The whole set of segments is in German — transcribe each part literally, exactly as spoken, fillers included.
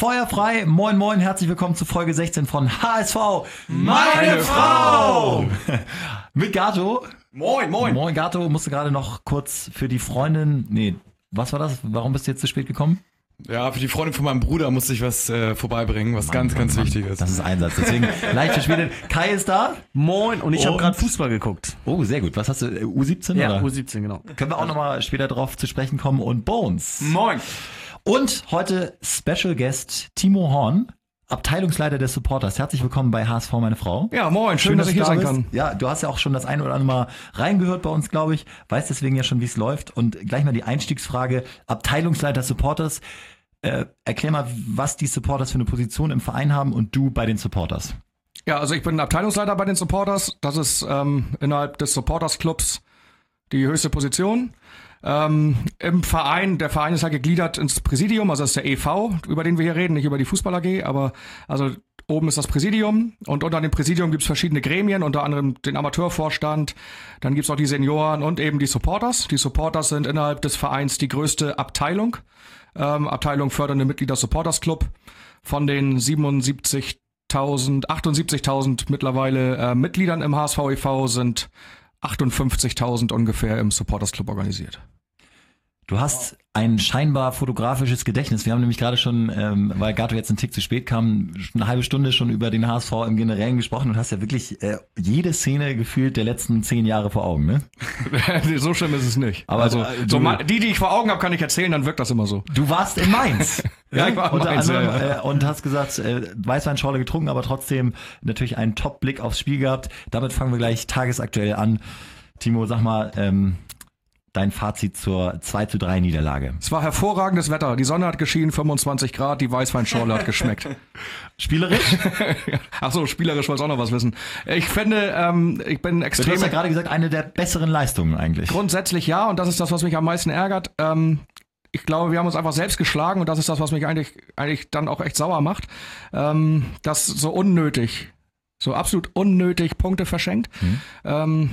Feuerfrei, moin moin, herzlich willkommen zu Folge sechzehn von H S V, meine, meine Frau! Mit Gato. Moin, moin. Moin, Gato, musste gerade noch kurz für die Freundin, nee, was war das? Warum bist du jetzt zu spät gekommen? Ja, für die Freundin von meinem Bruder musste ich was äh, vorbeibringen, was Mann, ganz, Mann, ganz Mann. wichtig ist. Das ist Einsatz, deswegen leicht verspätet. Kai ist da. Moin, und ich habe gerade Fußball geguckt. Oh, sehr gut. Was hast du, U siebzehn? Ja, oder? U siebzehn, genau. Können wir auch nochmal später drauf zu sprechen kommen. Und Bones. Moin. Und heute Special Guest Timo Horn, Abteilungsleiter des Supporters. Herzlich willkommen bei H S V, meine Frau. Ja, moin, schön, schön dass, dass ich hier sein kann. Ja, du hast ja auch schon das eine oder andere Mal reingehört bei uns, glaube ich. Weißt deswegen ja schon, wie es läuft. Und gleich mal die Einstiegsfrage. Abteilungsleiter Supporters. Äh, erklär mal, was die Supporters für eine Position im Verein haben und du bei den Supporters. Ja, also ich bin Abteilungsleiter bei den Supporters. Das ist ähm, innerhalb des Supporters-Clubs die höchste Position. Ähm, im Verein, der Verein ist halt gegliedert ins Präsidium, also das ist der E V, über den wir hier reden, nicht über die Fußball-A G, aber also oben ist das Präsidium und unter dem Präsidium gibt es verschiedene Gremien, unter anderem den Amateurvorstand, dann gibt es auch die Senioren und eben die Supporters. Die Supporters sind innerhalb des Vereins die größte Abteilung, ähm, Abteilung fördernde Mitglieder Supporters Club. Von den siebenundsiebzigtausend, achtundsiebzigtausend mittlerweile äh, Mitgliedern im H S V e V sind achtundfünfzigtausend ungefähr im Supporters Club organisiert. Du hast ein scheinbar fotografisches Gedächtnis. Wir haben nämlich gerade schon, ähm, weil Gato jetzt einen Tick zu spät kam, eine halbe Stunde schon über den H S V im Generellen gesprochen und hast ja wirklich äh, jede Szene gefühlt der letzten zehn Jahre vor Augen, ne? So schlimm ist es nicht. Aber also, äh, so mal, die, die ich vor Augen habe, kann ich erzählen, dann wirkt das immer so. Du warst in Mainz. Ja, ich war in unter Mainz, anderem, ja, ja. Äh, und hast gesagt, äh, Weißweinschorle getrunken, aber trotzdem natürlich einen Top-Blick aufs Spiel gehabt. Damit fangen wir gleich tagesaktuell an. Timo, sag mal, ähm, dein Fazit zur zwei zu drei Niederlage. Es war hervorragendes Wetter. Die Sonne hat geschienen, fünfundzwanzig Grad, die Weißweinschorle hat geschmeckt. Spielerisch? Ach so, spielerisch wollt's auch noch was wissen. Ich finde, ähm, ich bin extrem... Du hast ja gerade gesagt, eine der besseren Leistungen eigentlich. Grundsätzlich ja, und das ist das, was mich am meisten ärgert. Ähm, ich glaube, wir haben uns einfach selbst geschlagen und das ist das, was mich eigentlich eigentlich dann auch echt sauer macht. Ähm, das so unnötig, so absolut unnötig Punkte verschenkt. Hm. Ähm,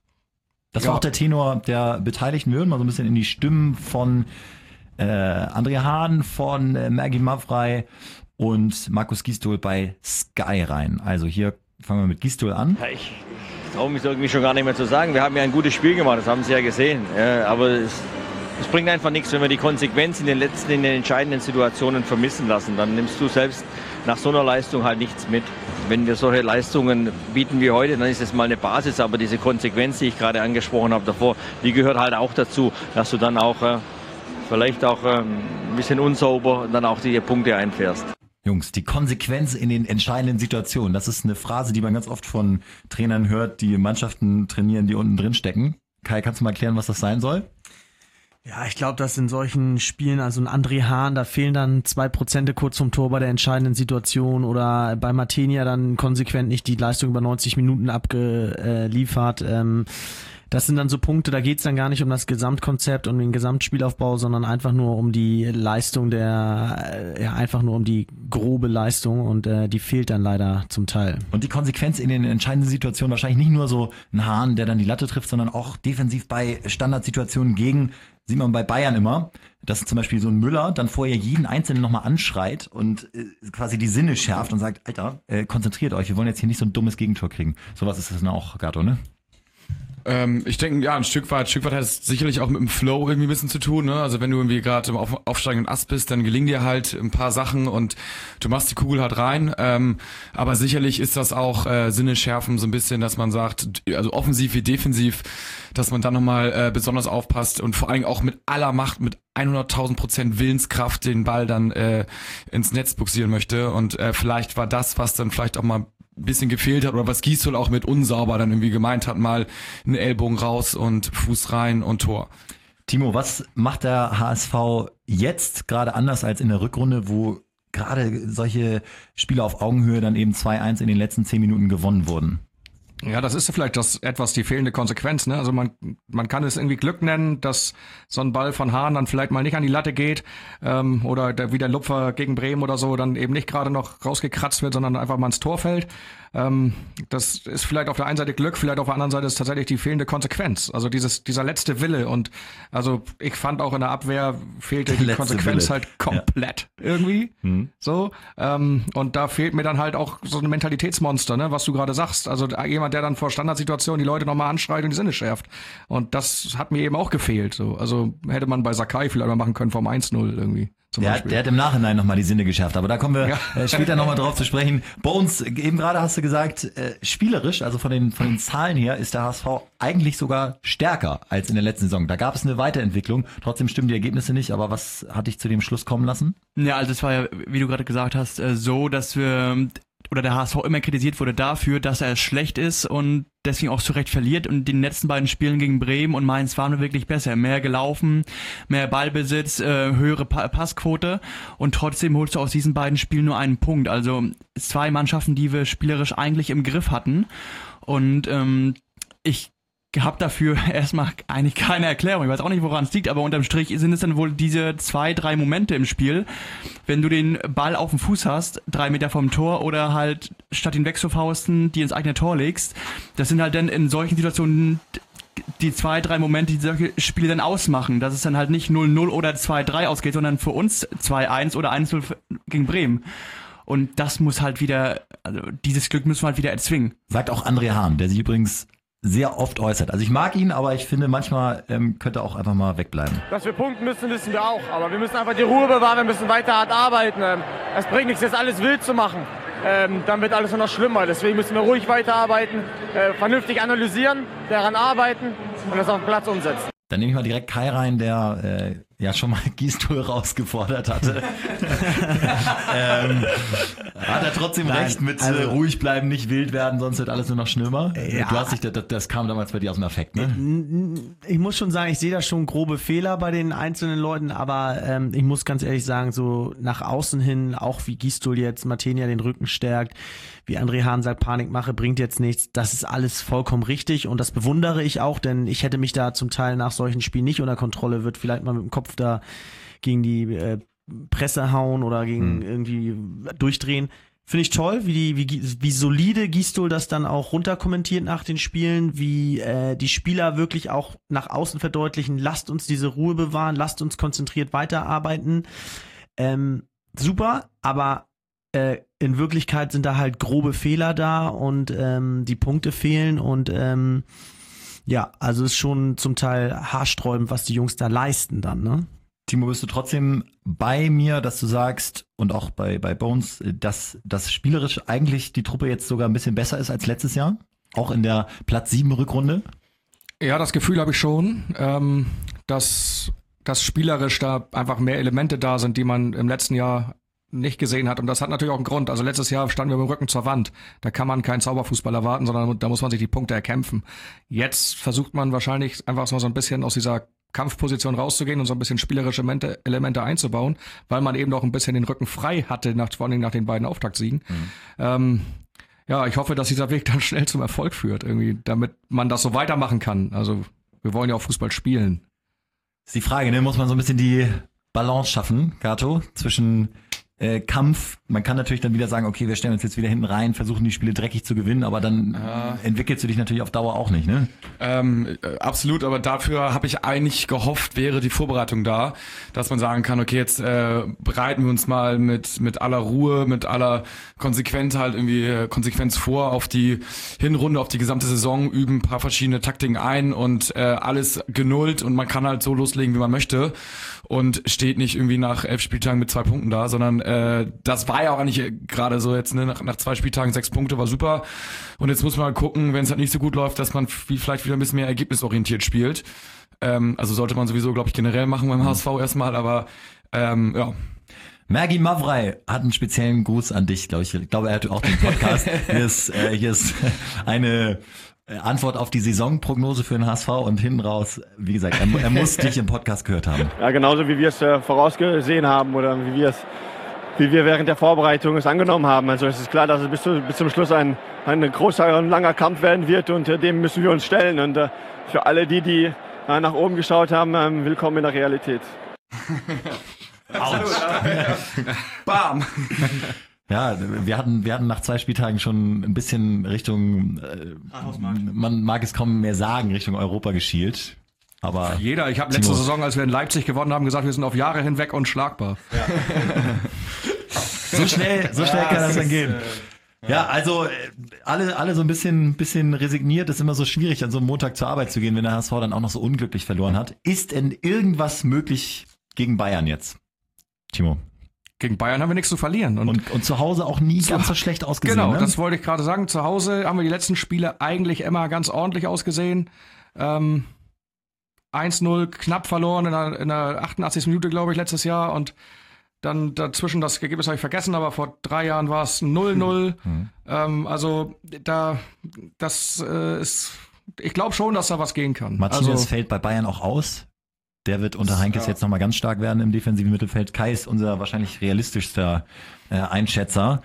Das ja. war auch der Tenor der Beteiligten. Wir hören mal so ein bisschen in die Stimmen von äh, André Hahn, von äh, Maggie Mavrei und Markus Gisdol bei Sky rein. Also hier fangen wir mit Gisdol an. Ja, ich traue mich irgendwie schon gar nicht mehr zu sagen. Wir haben ja ein gutes Spiel gemacht, das haben Sie ja gesehen. Ja, aber es, es bringt einfach nichts, wenn wir die Konsequenz in den letzten, in den entscheidenden Situationen vermissen lassen. Dann nimmst du selbst nach so einer Leistung halt nichts mit. Wenn wir solche Leistungen bieten wie heute, dann ist es mal eine Basis, aber diese Konsequenz, die ich gerade angesprochen habe davor, die gehört halt auch dazu, dass du dann auch äh, vielleicht auch äh, ein bisschen unsauber dann auch die Punkte einfährst. Jungs, die Konsequenz in den entscheidenden Situationen, das ist eine Phrase, die man ganz oft von Trainern hört, die Mannschaften trainieren, die unten drin stecken. Kai, kannst du mal erklären, was das sein soll? Ja, ich glaube, dass in solchen Spielen, also ein André Hahn, da fehlen dann zwei Prozente kurz zum Tor bei der entscheidenden Situation oder bei Martinia dann konsequent nicht die Leistung über neunzig Minuten abgeliefert. Ähm, das sind dann so Punkte, da geht's dann gar nicht um das Gesamtkonzept, um den Gesamtspielaufbau, sondern einfach nur um die Leistung der, ja, einfach nur um die grobe Leistung und äh, die fehlt dann leider zum Teil. Und die Konsequenz in den entscheidenden Situationen wahrscheinlich nicht nur so ein Hahn, der dann die Latte trifft, sondern auch defensiv bei Standardsituationen gegen, sieht man bei Bayern immer, dass zum Beispiel so ein Müller dann vorher jeden Einzelnen nochmal anschreit und äh, quasi die Sinne schärft und sagt, Alter, äh, konzentriert euch, wir wollen jetzt hier nicht so ein dummes Gegentor kriegen. Sowas ist das dann auch, Gato, ne? Ähm, ich denke, ja, ein Stück weit, ein Stück weit hat es sicherlich auch mit dem Flow irgendwie ein bisschen zu tun, ne? Also wenn du irgendwie gerade im auf, aufsteigenden Ast bist, dann gelingen dir halt ein paar Sachen und du machst die Kugel halt rein. Ähm, aber sicherlich ist das auch äh, Sinne schärfen so ein bisschen, dass man sagt, also offensiv wie defensiv, dass man dann nochmal äh, besonders aufpasst und vor allem auch mit aller Macht, mit hunderttausend Prozent Willenskraft den Ball dann äh, ins Netz buxieren möchte. Und äh, vielleicht war das, was dann vielleicht auch mal ein bisschen gefehlt hat oder was Gisdol auch mit unsauber dann irgendwie gemeint hat, mal einen Ellbogen raus und Fuß rein und Tor. Timo, was macht der H S V jetzt gerade anders als in der Rückrunde, wo gerade solche Spiele auf Augenhöhe dann eben zwei eins in den letzten zehn Minuten gewonnen wurden? Ja, das ist vielleicht das etwas die fehlende Konsequenz, ne? Also man man kann es irgendwie Glück nennen, dass so ein Ball von Hahn dann vielleicht mal nicht an die Latte geht ähm, oder der, wie der Lupfer gegen Bremen oder so dann eben nicht gerade noch rausgekratzt wird, sondern einfach mal ins Tor fällt. Ähm, das ist vielleicht auf der einen Seite Glück, vielleicht auf der anderen Seite ist tatsächlich die fehlende Konsequenz. Also dieses dieser letzte Wille und also ich fand auch in der Abwehr fehlte die Konsequenz Wille. halt komplett ja. irgendwie mhm. so ähm, und da fehlt mir dann halt auch so ein Mentalitätsmonster, ne, was du gerade sagst. Also jemand, der dann vor Standardsituationen die Leute nochmal anschreit und die Sinne schärft. Und das hat mir eben auch gefehlt. So. Also hätte man bei Sakai vielleicht mal machen können vom eins null irgendwie. Zum der, Beispiel. der hat im Nachhinein nochmal die Sinne geschärft. Aber da kommen wir ja. äh, später nochmal drauf zu sprechen. Bei uns, eben gerade hast du gesagt, äh, spielerisch, also von den, von den Zahlen her, ist der H S V eigentlich sogar stärker als in der letzten Saison. Da gab es eine Weiterentwicklung. Trotzdem stimmen die Ergebnisse nicht. Aber was hat dich zu dem Schluss kommen lassen? Ja, also es war ja, wie du gerade gesagt hast, äh, so, dass wir... oder der H S V immer kritisiert wurde dafür, dass er schlecht ist und deswegen auch zu Recht verliert. Und in den letzten beiden Spielen gegen Bremen und Mainz waren wir wirklich besser. Mehr gelaufen, mehr Ballbesitz, äh, höhere pa- Passquote und trotzdem holst du aus diesen beiden Spielen nur einen Punkt. Also zwei Mannschaften, die wir spielerisch eigentlich im Griff hatten. Und ähm, ich habe dafür erstmal eigentlich keine Erklärung. Ich weiß auch nicht, woran es liegt, aber unterm Strich sind es dann wohl diese zwei, drei Momente im Spiel, wenn du den Ball auf dem Fuß hast, drei Meter vom Tor oder halt statt ihn wegzufausten, die ins eigene Tor legst. Das sind halt dann in solchen Situationen die zwei, drei Momente, die solche Spiele dann ausmachen, dass es dann halt nicht null null oder zwei drei ausgeht, sondern für uns zwei eins oder eins null gegen Bremen. Und das muss halt wieder, also dieses Glück müssen wir halt wieder erzwingen. Sagt auch André Hahn, der sich übrigens sehr oft äußert. Also ich mag ihn, aber ich finde, manchmal ähm, könnte er auch einfach mal wegbleiben. Dass wir punkten müssen, wissen wir auch. Aber wir müssen einfach die Ruhe bewahren, wir müssen weiter hart arbeiten. Ähm, es bringt nichts, jetzt alles wild zu machen. Ähm, dann wird alles nur noch schlimmer. Deswegen müssen wir ruhig weiterarbeiten, äh, vernünftig analysieren, daran arbeiten und das auf den Platz umsetzen. Dann nehme ich mal direkt Kai rein, der äh, ja schon mal Gisdol rausgefordert hatte. ähm, hat er trotzdem Nein, recht mit also, äh, ruhig bleiben, nicht wild werden, sonst wird alles nur noch schlimmer? Ja, du hast dich, das, das kam damals bei dir aus dem Affekt, ne? Ich muss schon sagen, ich sehe da schon grobe Fehler bei den einzelnen Leuten, aber ähm, ich muss ganz ehrlich sagen, so nach außen hin, auch wie Gisdol jetzt Matenia den Rücken stärkt, wie André Hahn sagt, Panikmache bringt jetzt nichts, das ist alles vollkommen richtig und das bewundere ich auch, denn ich hätte mich da zum Teil nach solchen Spielen nicht unter Kontrolle, wird vielleicht mal mit dem Kopf da gegen die äh, Presse hauen oder gegen hm. irgendwie durchdrehen. Finde ich toll, wie die wie, wie solide Gisdol das dann auch runterkommentiert nach den Spielen, wie äh, die Spieler wirklich auch nach außen verdeutlichen, lasst uns diese Ruhe bewahren, lasst uns konzentriert weiterarbeiten. Ähm, super, aber äh, in Wirklichkeit sind da halt grobe Fehler da und ähm, die Punkte fehlen und ähm, ja, also ist schon zum Teil haarsträubend, was die Jungs da leisten dann, ne? Timo, bist du trotzdem bei mir, dass du sagst, und auch bei, bei Bones, dass das spielerisch eigentlich die Truppe jetzt sogar ein bisschen besser ist als letztes Jahr? Auch in der Platz sieben Rückrunde? Ja, das Gefühl habe ich schon, ähm, dass, dass spielerisch da einfach mehr Elemente da sind, die man im letzten Jahr nicht gesehen hat. Und das hat natürlich auch einen Grund. Also letztes Jahr standen wir mit dem Rücken zur Wand. Da kann man keinen Zauberfußball erwarten, sondern da muss man sich die Punkte erkämpfen. Jetzt versucht man wahrscheinlich einfach so ein bisschen aus dieser Kampfposition rauszugehen und so ein bisschen spielerische Elemente, Elemente einzubauen, weil man eben noch ein bisschen den Rücken frei hatte, nach, vor allem nach den beiden Auftaktsiegen. Mhm. Ähm, ja, ich hoffe, dass dieser Weg dann schnell zum Erfolg führt, irgendwie, damit man das so weitermachen kann. Also wir wollen ja auch Fußball spielen. Das ist die Frage, ne? Muss man so ein bisschen die Balance schaffen, Gato, zwischen Äh, Kampf, man kann natürlich dann wieder sagen, okay, wir stellen uns jetzt wieder hinten rein, versuchen die Spiele dreckig zu gewinnen, aber dann ja. entwickelst du dich natürlich auf Dauer auch nicht, ne? Ähm, äh, absolut, aber dafür habe ich eigentlich gehofft, wäre die Vorbereitung da, dass man sagen kann, okay, jetzt äh, bereiten wir uns mal mit mit aller Ruhe, mit aller Konsequenz halt irgendwie äh, Konsequenz vor auf die Hinrunde, auf die gesamte Saison, üben ein paar verschiedene Taktiken ein und äh, alles genullt und man kann halt so loslegen, wie man möchte und steht nicht irgendwie nach elf Spieltagen mit zwei Punkten da, sondern äh, das war ja auch eigentlich gerade so jetzt, ne, nach, nach zwei Spieltagen sechs Punkte war super und jetzt muss man halt gucken, wenn es halt nicht so gut läuft, dass man f- vielleicht wieder ein bisschen mehr ergebnisorientiert spielt. Ähm, also sollte man sowieso, glaube ich, generell machen beim H S V erstmal, aber ähm, ja. Mergi Mavrei hat einen speziellen Gruß an dich, glaube ich. Ich glaube, er hat auch den Podcast. Hier ist, äh, hier ist eine Antwort auf die Saisonprognose für den H S V und hinten raus, wie gesagt, er, er muss dich im Podcast gehört haben. Ja, genauso wie wir es äh, vorausgesehen haben oder wie wir es wie wir während der Vorbereitung es angenommen haben. Also es ist klar, dass es bis, zu, bis zum Schluss ein, ein großer und langer Kampf werden wird und äh, dem müssen wir uns stellen. Und äh, für alle die, die äh, nach oben geschaut haben, äh, willkommen in der Realität. Bam! Ja, wir hatten, wir hatten nach zwei Spieltagen schon ein bisschen Richtung, äh, man mag es kaum mehr sagen, Richtung Europa geschielt. Aber jeder, ich habe letzte Saison, als wir in Leipzig gewonnen haben, gesagt, wir sind auf Jahre hinweg unschlagbar. Ja. so schnell, so schnell ja, kann das dann ist, gehen. Äh, ja, also äh, alle, alle so ein bisschen, bisschen resigniert. Es ist immer so schwierig, an so einem Montag zur Arbeit zu gehen, wenn der H S V dann auch noch so unglücklich verloren hat. Ist denn irgendwas möglich gegen Bayern jetzt, Timo? Gegen Bayern haben wir nichts zu verlieren. Und, und, und zu Hause auch nie zu, ganz so schlecht ausgesehen. Genau, ne? Das wollte ich gerade sagen. Zu Hause haben wir die letzten Spiele eigentlich immer ganz ordentlich ausgesehen. Ähm, eins null knapp verloren in der, in der achtundachtzigsten Minute, glaube ich, letztes Jahr. Und dann dazwischen, das Ergebnis habe ich vergessen, aber vor drei Jahren war es null null. Mhm. Ähm, also da, das äh, ist, ich glaube schon, dass da was gehen kann. Martinez also, fällt bei Bayern auch aus. Der wird unter Heinkes ja. jetzt nochmal ganz stark werden im defensiven Mittelfeld. Kai ist unser wahrscheinlich realistischster äh, Einschätzer.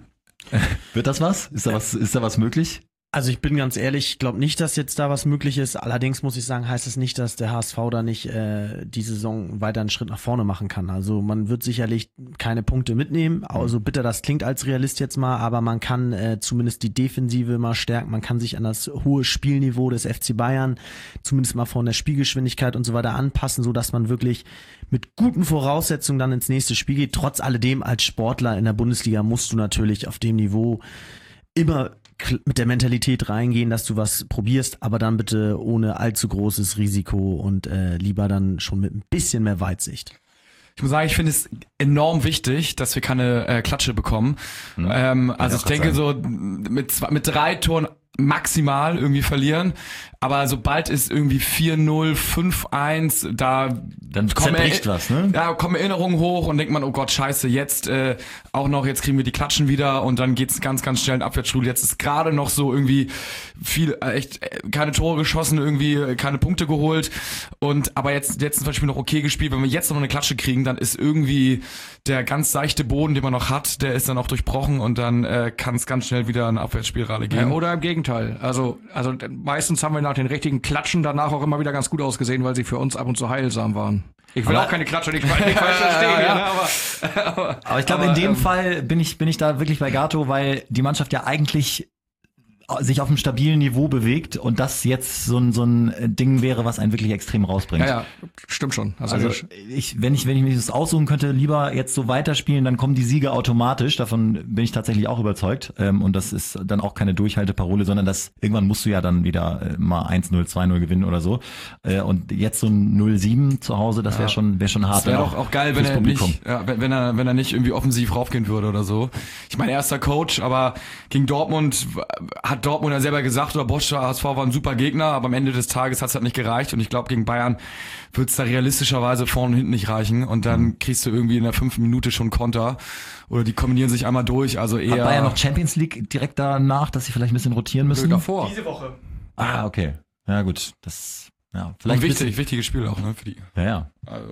Wird das was? Ist da was, ist da was möglich? Also ich bin ganz ehrlich, ich glaube nicht, dass jetzt da was möglich ist. Allerdings muss ich sagen, heißt es nicht, dass der H S V da nicht äh, die Saison weiter einen Schritt nach vorne machen kann. Also man wird sicherlich keine Punkte mitnehmen. Also bitter, das klingt als Realist jetzt mal, aber man kann äh, zumindest die Defensive mal stärken. Man kann sich an das hohe Spielniveau des F C Bayern zumindest mal von der Spielgeschwindigkeit und so weiter anpassen, so dass man wirklich mit guten Voraussetzungen dann ins nächste Spiel geht. Trotz alledem als Sportler in der Bundesliga musst du natürlich auf dem Niveau immer mit der Mentalität reingehen, dass du was probierst, aber dann bitte ohne allzu großes Risiko und äh, lieber dann schon mit ein bisschen mehr Weitsicht. Ich muss sagen, ich finde es enorm wichtig, dass wir keine äh, Klatsche bekommen. Mhm. Ähm, also ich, ich denke sagen. so mit zwei, mit drei Toren maximal irgendwie verlieren, aber sobald es irgendwie vier null, fünf eins, da dann zerbricht was, ne? Da kommen Erinnerungen hoch und denkt man, oh Gott, scheiße, jetzt äh, auch noch, jetzt kriegen wir die Klatschen wieder und dann geht's ganz, ganz schnell in Abwärtsstrudel. Jetzt ist gerade noch so irgendwie viel, äh, echt äh, keine Tore geschossen, irgendwie äh, keine Punkte geholt und aber jetzt, jetzt zum Beispiel noch okay gespielt. Wenn wir jetzt noch eine Klatsche kriegen, dann ist irgendwie der ganz seichte Boden, den man noch hat, der ist dann auch durchbrochen und dann äh, kann es ganz schnell wieder eine Abwärtsspirale gehen. Ja, oder im Gegenteil. Also, also meistens haben wir nach den richtigen Klatschen danach auch immer wieder ganz gut ausgesehen, weil sie für uns ab und zu heilsam waren. Ich will aber auch keine Klatsche, nicht falsch verstehen. Ja, ja, aber, aber, aber ich glaube, in dem ähm, Fall bin ich, bin ich da wirklich bei Gato, weil die Mannschaft ja eigentlich sich auf einem stabilen Niveau bewegt und das jetzt so ein so ein Ding wäre, was einen wirklich extrem rausbringt. Ja, ja, stimmt schon. Also, also ich, wenn ich wenn ich mir das aussuchen könnte, lieber jetzt so weiterspielen, dann kommen die Siege automatisch. Davon bin ich tatsächlich auch überzeugt. Und das ist dann auch keine Durchhalteparole, sondern das irgendwann musst du ja dann wieder mal eins null, zwei null gewinnen oder so. Und jetzt so ein null sieben zu Hause, das wäre ja. schon wäre schon hart. Das wäre auch, auch geil, wenn er nicht, ja, wenn, wenn er wenn er nicht irgendwie offensiv raufgehen würde oder so. Ich meine, erster Coach, aber gegen Dortmund hat Dortmund ja selber gesagt, oder Bosch, H S V war ein super Gegner, aber am Ende des Tages hat es halt nicht gereicht und ich glaube, gegen Bayern wird es da realistischerweise vorne und hinten nicht reichen und dann kriegst du irgendwie in der fünften Minute schon Konter oder die kombinieren sich einmal durch, also eher... Hat Bayern noch Champions League direkt danach, dass sie vielleicht ein bisschen rotieren müssen? Davor. Diese Woche. Ah, okay. Ja gut, das... Ja, vielleicht wichtig, wichtiges Spiel auch, ne, für die. Ja, ja. Also...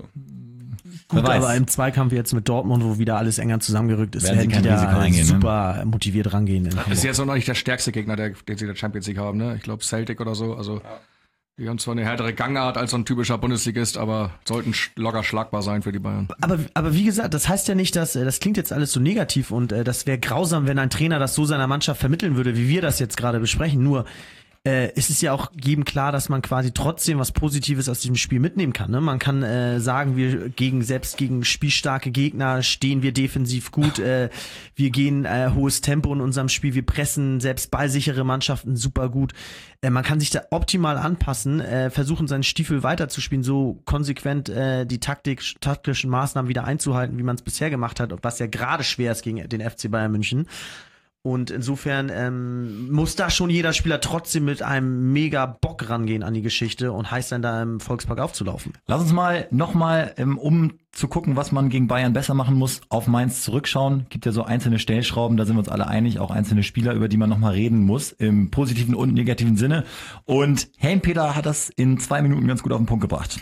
Gut, aber im Zweikampf jetzt mit Dortmund, wo wieder alles enger zusammengerückt ist, werden die da eingehen, super ne? motiviert rangehen. Das ist jetzt noch nicht der stärkste Gegner, der, den sie in der Champions League haben. Ne? Ich glaube Celtic oder so. Also ja. Die haben zwar eine härtere Gangart als so ein typischer Bundesligist, aber sollten locker schlagbar sein für die Bayern. Aber, aber wie gesagt, das heißt ja nicht, dass das klingt jetzt alles so negativ und äh, das wäre grausam, wenn ein Trainer das so seiner Mannschaft vermitteln würde, wie wir das jetzt gerade besprechen. Nur Äh, ist es ja auch jedem klar, dass man quasi trotzdem was Positives aus diesem Spiel mitnehmen kann. Ne? Man kann äh, sagen, wir gegen selbst gegen spielstarke Gegner stehen wir defensiv gut. Äh, wir gehen äh, hohes Tempo in unserem Spiel. Wir pressen selbst ballsichere Mannschaften super gut. Äh, man kann sich da optimal anpassen, äh, versuchen seinen Stiefel weiterzuspielen, so konsequent äh, die Taktik, taktischen Maßnahmen wieder einzuhalten, wie man es bisher gemacht hat, was ja gerade schwer ist gegen den F C Bayern München. Und insofern ähm, muss da schon jeder Spieler trotzdem mit einem mega Bock rangehen an die Geschichte und heiß sein, da im Volkspark aufzulaufen. Lass uns mal nochmal, ähm, um zu gucken, was man gegen Bayern besser machen muss, auf Mainz zurückschauen. Gibt ja so einzelne Stellschrauben, da sind wir uns alle einig, auch einzelne Spieler, über die man nochmal reden muss, im positiven und negativen Sinne. Und Helmpeter hat das in zwei Minuten ganz gut auf den Punkt gebracht.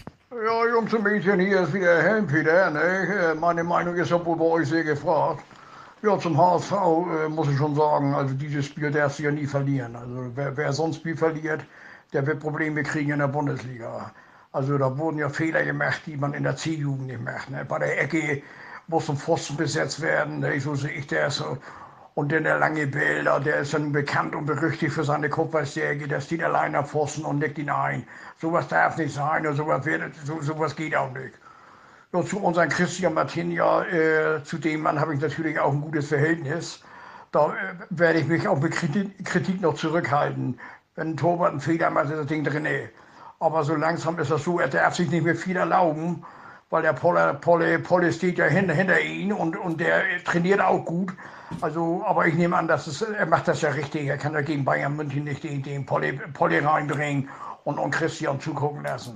Ja, Jungs und Mädchen, hier ist wieder Helmpeter. Ne? Meine Meinung ist ja wohl bei euch sehr gefragt. Ja, zum H S V äh, muss ich schon sagen, also dieses Spiel darfst du ja nie verlieren. Also wer, wer sonst Spiel verliert, der wird Probleme kriegen in der Bundesliga. Also da wurden ja Fehler gemacht, die man in der C-Jugend nicht macht. Ne? Bei der Ecke muss ein Pfosten besetzt werden, ne? So sehe ich das. Und dann der lange Bäller, der ist dann bekannt und berüchtigt für seine Kupferstärke, der steht allein am Pfosten und nickt ihn ein. Sowas darf nicht sein und sowas, wird, so, sowas geht auch nicht. Ja, zu unserem Christian Martinia, äh, zu dem Mann habe ich natürlich auch ein gutes Verhältnis. Da äh, werde ich mich auch mit Kritik, Kritik noch zurückhalten. Wenn ein Torwart einen Fehler macht, ist das Ding drin. Aber so langsam ist das so, er darf sich nicht mehr viel erlauben, weil der Polle, Polle, Polle steht ja hinter, hinter ihm und, und der trainiert auch gut. Also, aber ich nehme an, dass es, er macht das ja richtig. Er kann ja gegen Bayern München nicht den, den Polle, Polle reinbringen und, und Christian zugucken lassen.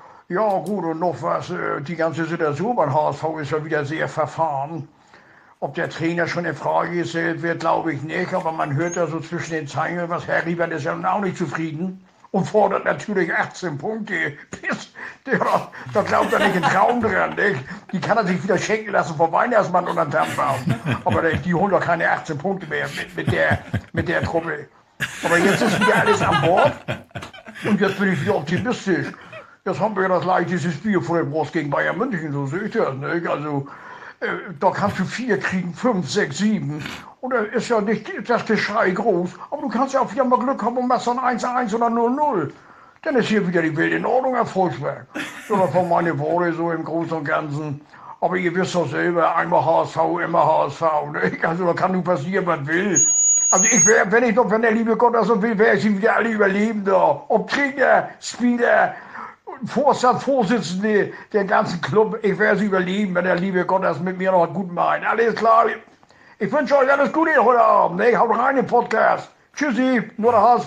Ja gut, und noch was, die ganze Situation beim H S V ist ja wieder sehr verfahren. Ob der Trainer schon in Frage gestellt wird, glaube ich nicht, aber man hört ja so zwischen den Zeilen, was Herr Riebert ist ja auch nicht zufrieden und fordert natürlich achtzehn Punkte. Der, da glaubt er nicht einen Traum dran, nicht? Die kann er sich wieder schenken lassen vom Weihnachtsmann unter den Tannenbaum. Aber die holen doch keine achtzehn Punkte mehr mit, mit, der, mit der Truppe. Aber jetzt ist wieder alles an Bord und jetzt bin ich wieder optimistisch. Jetzt haben wir ja das leichteste Spiel vor der Brust gegen Bayern München, so sehe ich das, nicht? Also, äh, da kannst du vier kriegen, fünf, sechs, sieben. Und da ist ja nicht das Geschrei groß. Aber du kannst ja auch wieder mal Glück haben und machst dann eins eins oder null null. Dann ist hier wieder die Welt in Ordnung, Herr Volksberg. So, das waren meine Worte so im Großen und Ganzen. Aber ihr wisst doch selber, einmal H S V, immer H S V, nicht? Also, da kann nur passieren, was will. Also ich wäre, wenn ich doch, wenn der liebe Gott das so will, wäre ich wieder alle überleben da. Ob Trainer, Spieler, Vorstand, Vorsitzende, der ganzen Club, ich werde sie überleben, wenn der liebe Gott das mit mir noch gut meint. Alles klar. Ich wünsche euch alles Gute heute Abend. Ne? Haut rein im Podcast. Tschüssi, nur der H S V.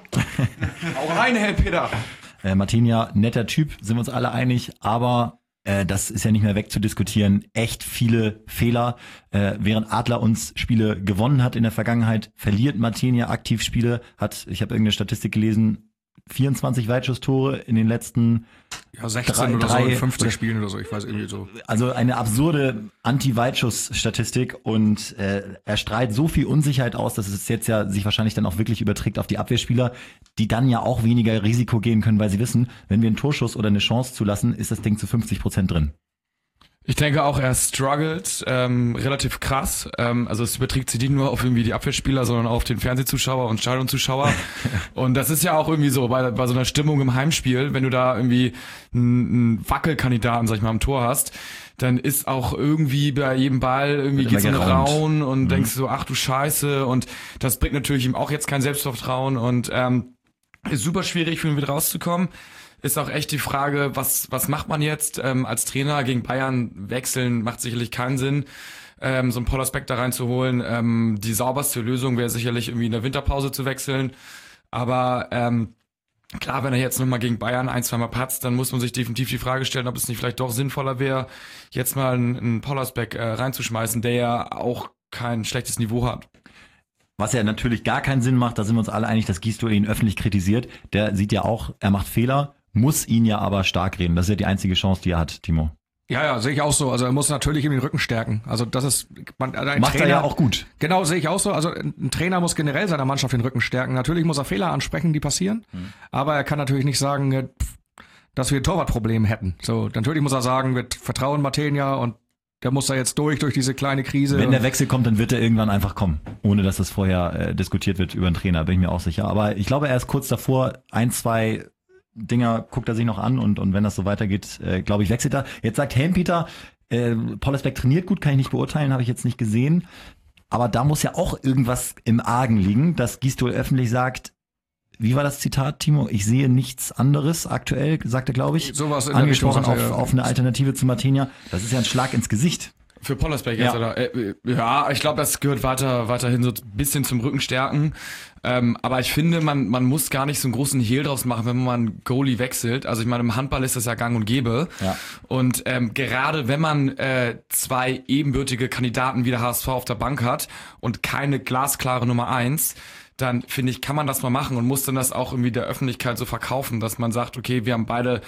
Hau rein, Herr Peter. Äh, Martinia, netter Typ, sind wir uns alle einig, aber äh, das ist ja nicht mehr wegzudiskutieren. Echt viele Fehler. Äh, während Adler uns Spiele gewonnen hat in der Vergangenheit, verliert Martinia aktiv Spiele. Hat, ich habe irgendeine Statistik gelesen, vierundzwanzig Weitschusstore in den letzten ja, sechzehn drei, oder drei, so, fünfzig Spielen oder so, ich weiß irgendwie so. Also eine absurde Anti-Weitschuss-Statistik und äh, er strahlt so viel Unsicherheit aus, dass es jetzt ja sich wahrscheinlich dann auch wirklich überträgt auf die Abwehrspieler, die dann ja auch weniger Risiko gehen können, weil sie wissen, wenn wir einen Torschuss oder eine Chance zulassen, ist das Ding zu fünfzig Prozent drin. Ich denke auch, er struggelt ähm, relativ krass. Ähm, also es überträgt sich nicht nur auf irgendwie die Abwehrspieler, sondern auch auf den Fernsehzuschauer und Stadionzuschauer. Und das ist ja auch irgendwie so bei, bei so einer Stimmung im Heimspiel, wenn du da irgendwie einen, einen Wackelkandidaten, sag ich mal, am Tor hast, dann ist auch irgendwie bei jedem Ball irgendwie geht's in den Raun und mhm. denkst so, ach du Scheiße. Und das bringt natürlich ihm auch jetzt kein Selbstvertrauen und ähm, ist super schwierig für ihn wieder rauszukommen. Ist auch echt die Frage, was was macht man jetzt ähm, als Trainer gegen Bayern wechseln, macht sicherlich keinen Sinn, ähm, so einen Pollersbeck da reinzuholen. Ähm, die sauberste Lösung wäre sicherlich irgendwie in der Winterpause zu wechseln. Aber ähm, klar, wenn er jetzt nochmal gegen Bayern ein, zweimal patzt, dann muss man sich definitiv die Frage stellen, ob es nicht vielleicht doch sinnvoller wäre, jetzt mal einen, einen Pollersbeck äh, reinzuschmeißen, der ja auch kein schlechtes Niveau hat. Was ja natürlich gar keinen Sinn macht, da sind wir uns alle einig, dass Gisto ihn öffentlich kritisiert. Der sieht ja auch, er macht Fehler, muss ihn ja aber stark reden. Das ist ja die einzige Chance, die er hat, Timo. Ja, ja, sehe ich auch so. Also er muss natürlich ihm den Rücken stärken. Also das ist man, ein macht Trainer, er ja auch gut. Genau, sehe ich auch so. Also ein Trainer muss generell seiner Mannschaft den Rücken stärken. Natürlich muss er Fehler ansprechen, die passieren. Hm. Aber er kann natürlich nicht sagen, dass wir ein Torwartproblem hätten. So, natürlich muss er sagen, wir vertrauen Martinia und der muss da jetzt durch, durch diese kleine Krise. Wenn der Wechsel kommt, dann wird er irgendwann einfach kommen. Ohne dass das vorher äh, diskutiert wird über den Trainer, bin ich mir auch sicher. Aber ich glaube, er ist kurz davor, ein, zwei Dinger guckt er sich noch an und, und wenn das so weitergeht, äh, glaube ich, wechselt er. Jetzt sagt Helmpeter, äh, Pollersbeck trainiert gut, kann ich nicht beurteilen, habe ich jetzt nicht gesehen. Aber da muss ja auch irgendwas im Argen liegen, dass Gistol öffentlich sagt, wie war das Zitat, Timo? Ich sehe nichts anderes aktuell, sagt er, glaube ich. Sowas in angesprochen der Richtung, auf, auf eine Alternative zu Martinia. Das ist ja ein Schlag ins Gesicht. Für Pollersbeck jetzt, ja. oder? Äh, ja, ich glaube, das gehört weiter, weiterhin so ein bisschen zum Rückenstärken. Ähm, aber ich finde, man, man muss gar nicht so einen großen Hehl draus machen, wenn man einen Goalie wechselt. Also ich meine, im Handball ist das ja gang und gäbe. Ja. Und ähm, gerade wenn man äh, zwei ebenbürtige Kandidaten wie der H S V auf der Bank hat und keine glasklare Nummer eins, dann finde ich, kann man das mal machen und muss dann das auch irgendwie der Öffentlichkeit so verkaufen, dass man sagt, okay, wir haben beide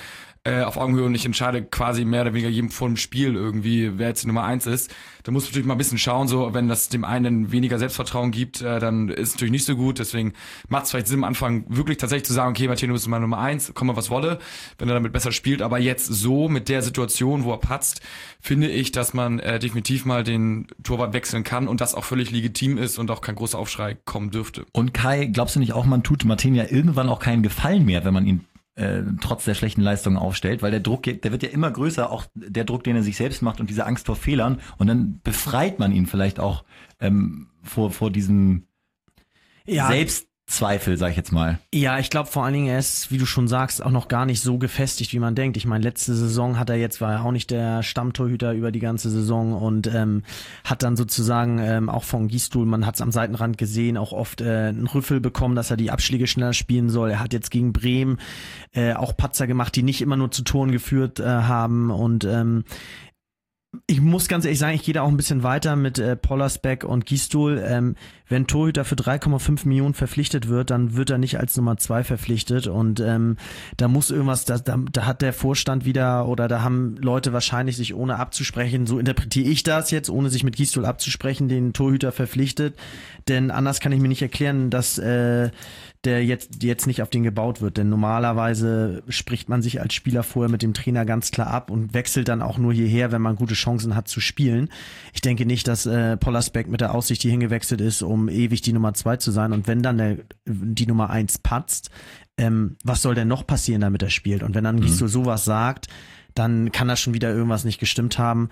äh, auf Augenhöhe und ich entscheide quasi mehr oder weniger jedem vor dem Spiel irgendwie, wer jetzt die Nummer eins ist. Da muss man natürlich mal ein bisschen schauen, so wenn das dem einen weniger Selbstvertrauen gibt, äh, dann ist es natürlich nicht so gut. Deswegen macht es vielleicht Sinn, am Anfang wirklich tatsächlich zu sagen, okay, Martino ist mal Nummer eins, komm mal was wolle, wenn er damit besser spielt. Aber jetzt so mit der Situation, wo er patzt, finde ich, dass man äh, definitiv mal den Torwart wechseln kann und das auch völlig legitim ist und auch kein großer Aufschrei kommen dürfte. Und Kai, glaubst du nicht auch, man tut Martin ja irgendwann auch keinen Gefallen mehr, wenn man ihn äh, trotz der schlechten Leistungen aufstellt, weil der Druck, der wird ja immer größer, auch der Druck, den er sich selbst macht und diese Angst vor Fehlern, und dann befreit man ihn vielleicht auch ähm, vor vor diesem Ja. Selbstzweifel, sag ich jetzt mal. Ja, ich glaube vor allen Dingen, er ist, wie du schon sagst, auch noch gar nicht so gefestigt, wie man denkt. Ich meine, letzte Saison hat er jetzt, war er auch nicht der Stammtorhüter über die ganze Saison und ähm, hat dann sozusagen ähm, auch von Gistol, man hat es am Seitenrand gesehen, auch oft äh, einen Rüffel bekommen, dass er die Abschläge schneller spielen soll. Er hat jetzt gegen Bremen äh, auch Patzer gemacht, die nicht immer nur zu Toren geführt äh, haben, und ähm, ich muss ganz ehrlich sagen, ich gehe da auch ein bisschen weiter mit äh, Pollersbeck und Gistol. Ähm, wenn Torhüter für drei Komma fünf Millionen verpflichtet wird, dann wird er nicht als Nummer zwei verpflichtet, und ähm, da muss irgendwas, da, da, da hat der Vorstand wieder, oder da haben Leute wahrscheinlich sich ohne abzusprechen, so interpretiere ich das jetzt, ohne sich mit Gistol abzusprechen, den Torhüter verpflichtet, denn anders kann ich mir nicht erklären, dass äh, der jetzt jetzt nicht auf den gebaut wird, denn normalerweise spricht man sich als Spieler vorher mit dem Trainer ganz klar ab und wechselt dann auch nur hierher, wenn man gute Chancen hat zu spielen. Ich denke nicht, dass äh, Pollersbeck mit der Aussicht hierhin gewechselt ist, um ewig die Nummer zwei zu sein, und wenn dann der, die Nummer eins patzt, ähm, was soll denn noch passieren, damit er spielt? Und wenn dann Gistol mhm. sowas sagt, dann kann da schon wieder irgendwas nicht gestimmt haben.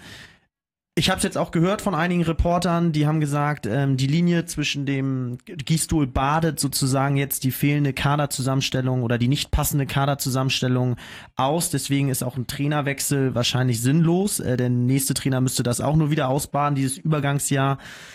Ich habe es jetzt auch gehört von einigen Reportern, die haben gesagt, ähm, die Linie zwischen dem Gistol badet sozusagen jetzt die fehlende Kaderzusammenstellung oder die nicht passende Kaderzusammenstellung aus. Deswegen ist auch ein Trainerwechsel wahrscheinlich sinnlos. Äh, der nächste Trainer müsste das auch nur wieder ausbaden, dieses Übergangsjahr.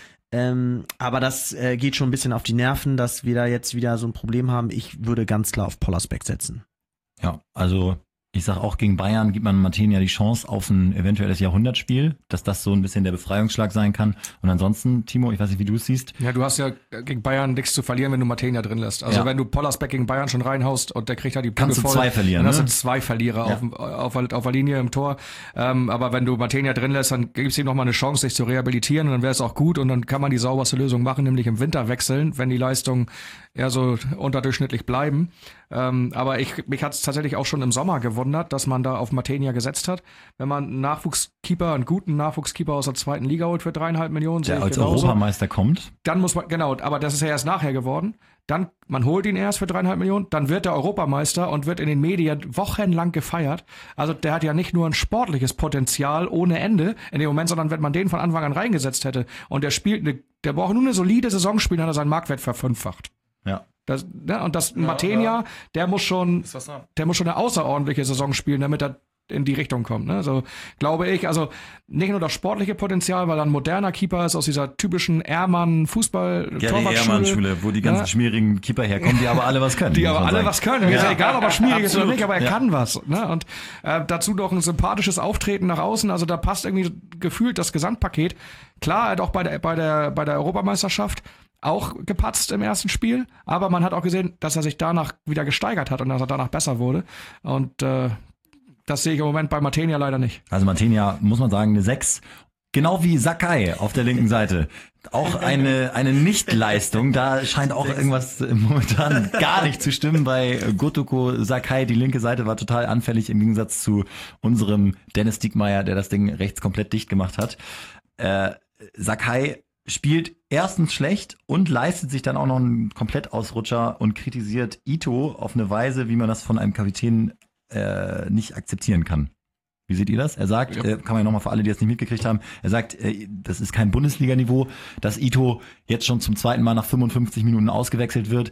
Ähm, aber das äh, geht schon ein bisschen auf die Nerven, dass wir da jetzt wieder so ein Problem haben. Ich würde ganz klar auf Pollersbeck setzen. Ja, also ich sag auch, gegen Bayern gibt man Martin ja die Chance auf ein eventuelles Jahrhundertspiel, dass das so ein bisschen der Befreiungsschlag sein kann. Und ansonsten, Timo, ich weiß nicht, wie du es siehst. Ja, du hast ja gegen Bayern nichts zu verlieren, wenn du Martin ja drin lässt. Also ja. wenn du Pollersbeck gegen Bayern schon reinhaust und der kriegt halt die Bude Kannst du voll, zwei verlieren, dann hast du ne? zwei Verlierer Ja. auf, auf, auf, auf der Linie im Tor. Ähm, aber wenn du Martin ja drin lässt, dann gibst du ihm nochmal eine Chance, sich zu rehabilitieren, und dann wäre es auch gut, und dann kann man die sauberste Lösung machen, nämlich im Winter wechseln, wenn die Leistungen eher so unterdurchschnittlich bleiben. Ähm, aber ich, mich hat es tatsächlich auch schon im Sommer gewundert, dass man da auf Martenia gesetzt hat. Wenn man einen Nachwuchskeeper, einen guten Nachwuchskeeper aus der zweiten Liga holt für dreieinhalb Millionen, der als Europameister kommt. Dann muss man, genau, aber das ist ja erst nachher geworden. Dann, man holt ihn erst für dreieinhalb Millionen, dann wird er Europameister und wird in den Medien wochenlang gefeiert. Also der hat ja nicht nur ein sportliches Potenzial ohne Ende in dem Moment, sondern wenn man den von Anfang an reingesetzt hätte und der spielt eine, der braucht nur eine solide Saison spielen, hat er seinen Marktwert verfünffacht. Ja. Das, ne, und das Ja, Martenia, ja. der muss schon, Ist was da? der muss schon eine außerordentliche Saison spielen, damit er in die Richtung kommt. Ne? So glaube ich, also nicht nur das sportliche Potenzial, weil er ein moderner Keeper ist aus dieser typischen Ehrmann Fußball Gary Ehrmann-Schule, wo die ganzen Ja. schmierigen Keeper herkommen, die aber alle was können. Die muss aber man alle sagen. was können. Ist ja egal, ob er schmierig ist oder nicht, aber er Ja. kann was. Ne? Und äh, dazu noch ein sympathisches Auftreten nach außen. Also da passt irgendwie gefühlt das Gesamtpaket. Klar, er hat auch bei der, bei der, bei der Europameisterschaft auch gepatzt im ersten Spiel, aber man hat auch gesehen, dass er sich danach wieder gesteigert hat und dass er danach besser wurde. Und äh, das sehe ich im Moment bei Martenia leider nicht. Also Martenia, muss man sagen, eine sechs. Genau wie Sakai auf der linken Seite. Auch eine, eine Nichtleistung. Da scheint auch irgendwas momentan gar nicht zu stimmen bei Gotoko Sakai. Die linke Seite war total anfällig im Gegensatz zu unserem Dennis Diekmeyer, der das Ding rechts komplett dicht gemacht hat. Äh, Sakai spielt erstens schlecht und leistet sich dann auch noch einen Komplettausrutscher und kritisiert Ito auf eine Weise, wie man das von einem Kapitän äh, nicht akzeptieren kann. Wie seht ihr das? Er sagt, ja. äh, kann man ja nochmal für alle, die das nicht mitgekriegt haben, er sagt, äh, das ist kein Bundesliga-Niveau, dass Ito jetzt schon zum zweiten Mal nach fünfundfünfzig Minuten ausgewechselt wird.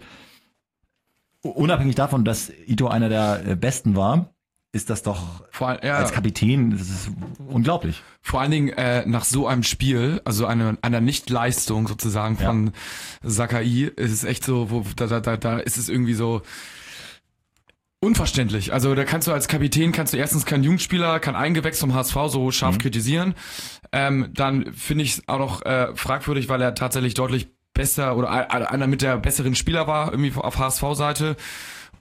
Unabhängig davon, dass Ito einer der äh, Besten war, ist das doch Vor allem, ja, als Kapitän, das ist unglaublich. Vor allen Dingen äh, nach so einem Spiel, also eine, einer Nichtleistung sozusagen von ja. Sakai, ist es echt so, wo da, da, da, da ist es irgendwie so unverständlich. Also da kannst du als Kapitän, kannst du erstens kein Jugendspieler, kein eingewechselt vom H S V so scharf mhm. kritisieren. Ähm, dann finde ich es auch noch äh, fragwürdig, weil er tatsächlich deutlich besser oder einer mit der besseren Spieler war, irgendwie auf H S V-Seite.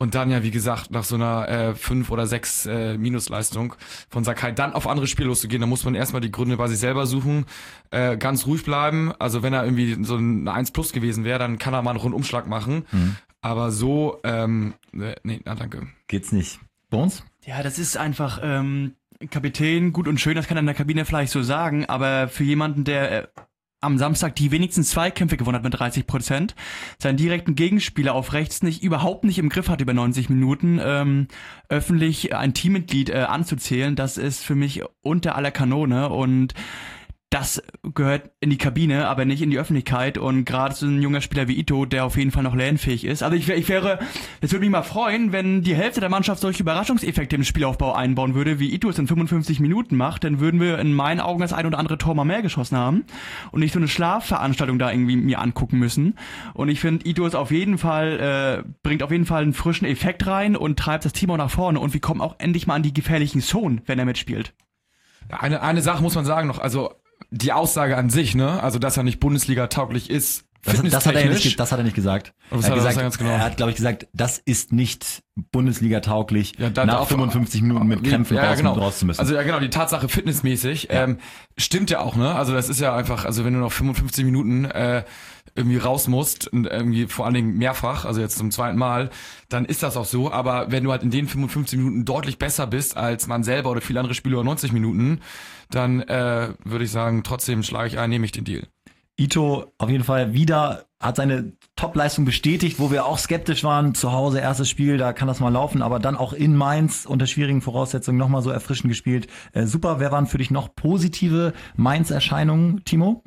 Und dann ja, wie gesagt, nach so einer äh, fünf oder sechs äh, Minusleistung von Sakai dann auf andere Spiele loszugehen, da muss man erstmal die Gründe bei sich selber suchen, äh, ganz ruhig bleiben. Also wenn er irgendwie so ein eins plus gewesen wäre, dann kann er mal einen Rundumschlag machen. Mhm. Aber so, ähm, nee, na danke. Geht's nicht. Bones? Ja, das ist einfach ähm, Kapitän, gut und schön, das kann er in der Kabine vielleicht so sagen, aber für jemanden, der äh, am Samstag die wenigsten Zweikämpfe gewonnen hat mit dreißig Prozent, seinen direkten Gegenspieler auf rechts nicht überhaupt nicht im Griff hat über neunzig Minuten, ähm, öffentlich ein Teammitglied äh, anzuzählen, das ist für mich unter aller Kanone und das gehört in die Kabine, aber nicht in die Öffentlichkeit und gerade so ein junger Spieler wie Ito, der auf jeden Fall noch lernfähig ist. Also ich, ich wäre, es würde mich mal freuen, wenn die Hälfte der Mannschaft solche Überraschungseffekte im Spielaufbau einbauen würde, wie Ito es in fünfundfünfzig Minuten macht, dann würden wir in meinen Augen das ein oder andere Tor mal mehr geschossen haben und nicht so eine Schlafveranstaltung da irgendwie mir angucken müssen. Und ich finde, Ito ist auf jeden Fall, äh, bringt auf jeden Fall einen frischen Effekt rein und treibt das Team auch nach vorne und wir kommen auch endlich mal an die gefährlichen Zonen, wenn er mitspielt. Eine, eine Sache muss man sagen noch, also die Aussage an sich, ne, also dass er nicht Bundesliga tauglich ist, das, das, hat er nicht, das hat er nicht gesagt. Was er, hat hat gesagt er, ganz genau? er hat, glaube ich, gesagt, das ist nicht Bundesliga tauglich, ja, dann nach fünfundfünfzig Minuten mit Krämpfen ja, ja, raus, genau. raus zu müssen. Also ja genau, die Tatsache fitnessmäßig, ja. ähm, stimmt ja auch, ne, also das ist ja einfach, also wenn du noch fünfundfünfzig Minuten äh, irgendwie raus musst und irgendwie vor allen Dingen mehrfach, also jetzt zum zweiten Mal, dann ist das auch so, aber wenn du halt in den fünfundfünfzig Minuten deutlich besser bist als man selber oder viele andere Spieler über neunzig Minuten, dann äh, würde ich sagen, trotzdem schlage ich ein, nehme ich den Deal. Ito auf jeden Fall wieder hat seine Top-Leistung bestätigt, wo wir auch skeptisch waren. Zu Hause, erstes Spiel, da kann das mal laufen, aber dann auch in Mainz unter schwierigen Voraussetzungen nochmal so erfrischend gespielt. Äh, super, wer waren für dich noch positive Mainz-Erscheinungen, Timo?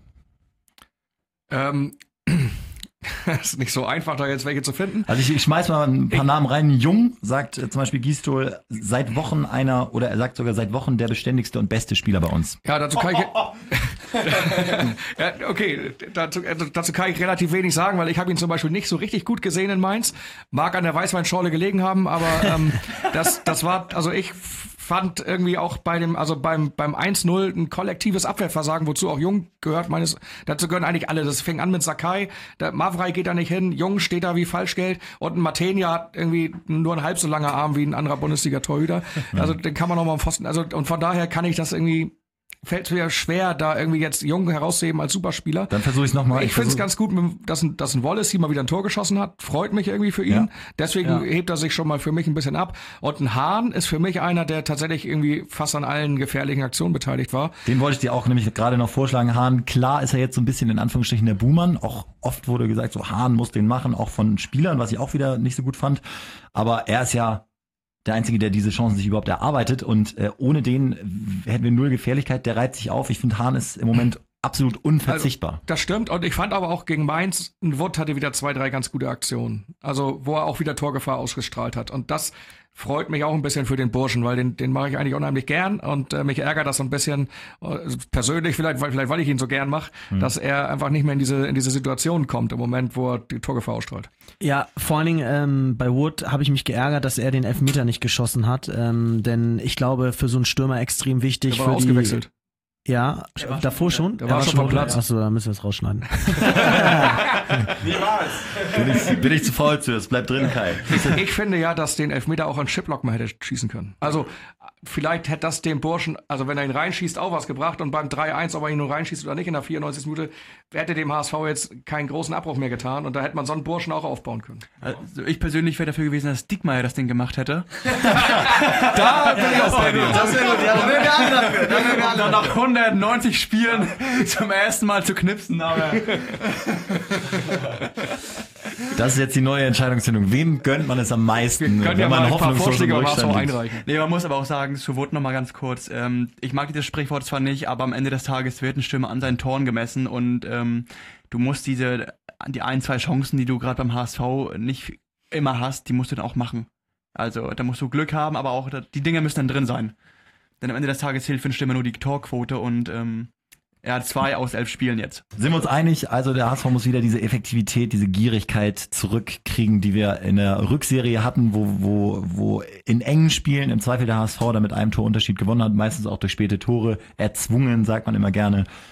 Ähm, ist nicht so einfach, da jetzt welche zu finden. Also ich, ich schmeiß mal ein paar ich, Namen rein. Jung sagt äh, zum Beispiel Gistol seit Wochen einer, oder er sagt sogar seit Wochen der beständigste und beste Spieler bei uns. Ja, dazu kann ich ja, okay, dazu, dazu kann ich relativ wenig sagen, weil ich habe ihn zum Beispiel nicht so richtig gut gesehen in Mainz. Mag an der Weißweinschorle gelegen haben, aber ähm, das, das war, also ich fand irgendwie auch bei dem, also beim beim eins null ein kollektives Abwehrversagen, wozu auch Jung gehört, meines, dazu gehören eigentlich alle. Das fing an mit Sakai, der Mavrei geht da nicht hin, Jung steht da wie Falschgeld und ein Matenia hat irgendwie nur einen halb so langen Arm wie ein anderer Bundesliga-Torhüter. Also den kann man noch mal am Pfosten, also und von daher kann ich das irgendwie, fällt mir schwer, da irgendwie jetzt Jung herauszuheben als Superspieler. Dann versuche ich es nochmal. Ich, ich finde es ganz gut, dass ein, dass ein Wallace hier mal wieder ein Tor geschossen hat. Freut mich irgendwie für ihn. Ja. Deswegen ja. hebt er sich schon mal für mich ein bisschen ab. Und ein Hahn ist für mich einer, der tatsächlich irgendwie fast an allen gefährlichen Aktionen beteiligt war. Den wollte ich dir auch nämlich gerade noch vorschlagen. Hahn, klar ist er jetzt so ein bisschen in Anführungsstrichen der Buhmann. Auch oft wurde gesagt, so Hahn muss den machen, auch von Spielern, was ich auch wieder nicht so gut fand. Aber er ist ja der Einzige, der diese Chancen sich überhaupt erarbeitet und äh, ohne den hätten wir null Gefährlichkeit, der reizt sich auf. Ich finde, Hahn ist im Moment absolut unverzichtbar. Also, das stimmt und ich fand aber auch gegen Mainz, ein Wood hatte wieder zwei, drei ganz gute Aktionen. Also wo er auch wieder Torgefahr ausgestrahlt hat und das freut mich auch ein bisschen für den Burschen, weil den den mache ich eigentlich unheimlich gern und äh, mich ärgert das so ein bisschen äh, persönlich, vielleicht weil, vielleicht weil ich ihn so gern mache, hm. dass er einfach nicht mehr in diese in diese Situation kommt im Moment, wo er die Torgefahr ausstrahlt. Ja, vor allen Dingen ähm, bei Wood habe ich mich geärgert, dass er den Elfmeter nicht geschossen hat, ähm, denn ich glaube, für so einen Stürmer extrem wichtig. Der war für ausgewechselt. Die Ja, davor schon? Der war, war schon vom Platz. Achso, da müssen wir es rausschneiden. Niemals. Bin ich, bin ich zu faul zu, es bleibt drin, Kai. Ich finde ja, dass den Elfmeter auch ein Chiplock mal hätte schießen können. Also, vielleicht hätte das dem Burschen, also wenn er ihn reinschießt, auch was gebracht und beim drei eins, ob er ihn nur reinschießt oder nicht in der vierundneunzigsten Minute, hätte dem H S V jetzt keinen großen Abbruch mehr getan und da hätte man so einen Burschen auch aufbauen können. Also ich persönlich wäre dafür gewesen, dass Diekmeyer das Ding gemacht hätte. Da bin ich auch bei dir. Das wäre gut, ja, da wären wir alle dafür. Da wären wir alle nach hundertneunzig Spielen zum ersten Mal zu knipsen, aber das ist jetzt die neue Entscheidungsfindung. Wem gönnt man es am meisten, wenn ja man hoffnungslos im Rückstand einreichen. Nee, man muss aber auch sagen, zu Wood noch mal ganz kurz, ähm, ich mag dieses Sprichwort zwar nicht, aber am Ende des Tages wird ein Stürmer an seinen Toren gemessen und ähm, du musst diese, die ein, zwei Chancen, die du gerade beim H S V nicht immer hast, die musst du dann auch machen. Also da musst du Glück haben, aber auch die Dinge müssen dann drin sein. Denn am Ende des Tages hilft für einen Stürmer nur die Torquote und ähm, er hat zwei aus elf Spielen jetzt. Sind wir uns einig, also der H S V muss wieder diese Effektivität, diese Gierigkeit zurückkriegen, die wir in der Rückserie hatten, wo, wo, wo in engen Spielen im Zweifel der H S V da mit einem Torunterschied gewonnen hat, meistens auch durch späte Tore, erzwungen, sagt man immer gerne.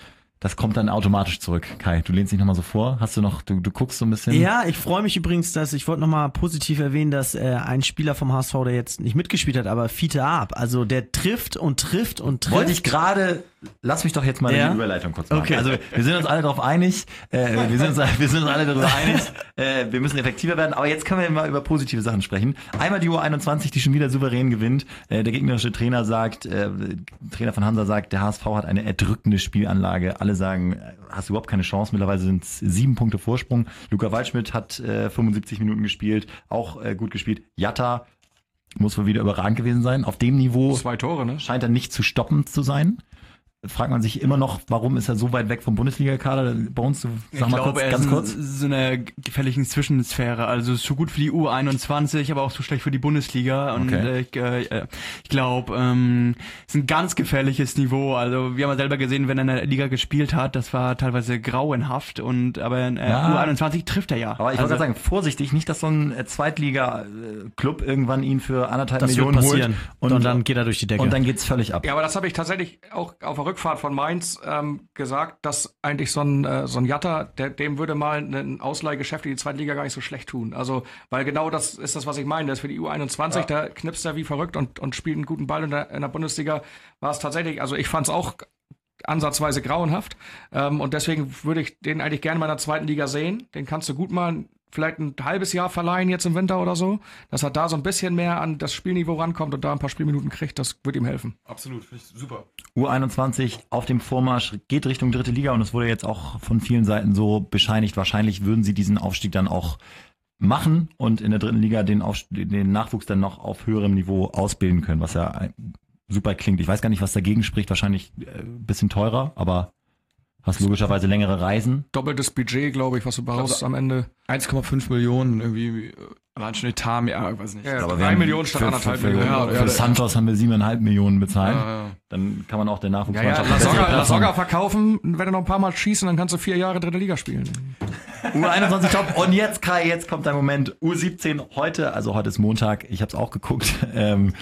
das kommt dann automatisch zurück. Kai, du lehnst dich nochmal so vor. Hast du noch, du, du guckst so ein bisschen. Ja, ich freue mich übrigens, dass, ich wollte nochmal positiv erwähnen, dass äh, ein Spieler vom H S V, der jetzt nicht mitgespielt hat, aber Fiete Arp, also der trifft und trifft und trifft. Wollte ich gerade, lass mich doch jetzt mal ja? die Überleitung kurz machen. Okay. Also wir sind uns alle darauf einig, äh, wir, sind uns, wir sind uns alle darüber einig, äh, wir müssen effektiver werden, aber jetzt können wir mal über positive Sachen sprechen. Einmal die U einundzwanzig, die schon wieder souverän gewinnt. Äh, der gegnerische Trainer sagt, äh, Trainer von Hansa sagt, der H S V hat eine erdrückende Spielanlage. Alle sagen, hast überhaupt keine Chance. Mittlerweile sind es sieben Punkte Vorsprung. Luca Waldschmidt hat äh, fünfundsiebzig Minuten gespielt, auch äh, gut gespielt. Jatta muss wohl wieder überragend gewesen sein. Auf dem Niveau Zwei Tore, ne? scheint er nicht zu stoppen zu sein. Fragt man sich immer noch, warum ist er so weit weg vom Bundesliga-Kader? Bei uns, sag Ich mal glaube, kurz, er ganz ist kurz. in so einer gefährlichen Zwischensphäre. Also so gut für die U einundzwanzig, aber auch so schlecht für die Bundesliga. Und Okay. äh, ich, äh, ich glaube, ähm, ist ein ganz gefährliches Niveau. Also wir haben ja selber gesehen, wenn er in der Liga gespielt hat, das war teilweise grauenhaft. Und aber in äh, Ja. U einundzwanzig trifft er ja. Aber ich also, wollte gerade sagen, vorsichtig, nicht, dass so ein äh, Zweitliga-Club irgendwann ihn für anderthalb Das wird Millionen passieren. holt. Und, dann geht er durch die Decke. Und dann geht's völlig ab. Ja, aber das habe ich tatsächlich auch auf der Rückfahrt von Mainz ähm, gesagt, dass eigentlich so ein, äh, so ein Jatta, der, dem würde mal ein Ausleihgeschäft in die zweite Liga gar nicht so schlecht tun. Also, weil genau das ist das, was ich meine. Das ist für die U einundzwanzig, ja. Da knipst er wie verrückt und, und spielt einen guten Ball. In der, in der Bundesliga war es tatsächlich, also ich fand es auch ansatzweise grauenhaft. Ähm, und deswegen würde ich den eigentlich gerne mal in der zweiten Liga sehen. Den kannst du gut mal vielleicht ein halbes Jahr verleihen jetzt im Winter oder so, dass er da so ein bisschen mehr an das Spielniveau rankommt und da ein paar Spielminuten kriegt, das wird ihm helfen. Absolut, finde ich super. U einundzwanzig auf dem Vormarsch, geht Richtung dritte Liga und es wurde jetzt auch von vielen Seiten so bescheinigt, wahrscheinlich würden sie diesen Aufstieg dann auch machen und in der dritten Liga den, Aufst- den Nachwuchs dann noch auf höherem Niveau ausbilden können, was ja super klingt. Ich weiß gar nicht, was dagegen spricht, wahrscheinlich ein bisschen teurer, aber hast logischerweise längere Reisen. Doppeltes Budget, glaube ich, was du brauchst Also, am Ende. eins Komma fünf Millionen irgendwie, äh, allein schon Etat mehr, ich weiß nicht. Ja, Aber drei wir haben Millionen statt für, anderthalb für, für, Millionen. Ja, Für, ja, für ja. Santos haben wir siebeneinhalb Millionen bezahlt. Ja, ja. Dann kann man auch der Ja, ja, Nachwuchsmannschaft La Soga, La bessere Soga verkaufen, wenn du noch ein paar Mal schießen, dann kannst du vier Jahre dritte Liga spielen. U einundzwanzig top. Und jetzt, Kai, jetzt kommt dein Moment. U siebzehn heute, also heute ist Montag, ich habe es auch geguckt. Ähm,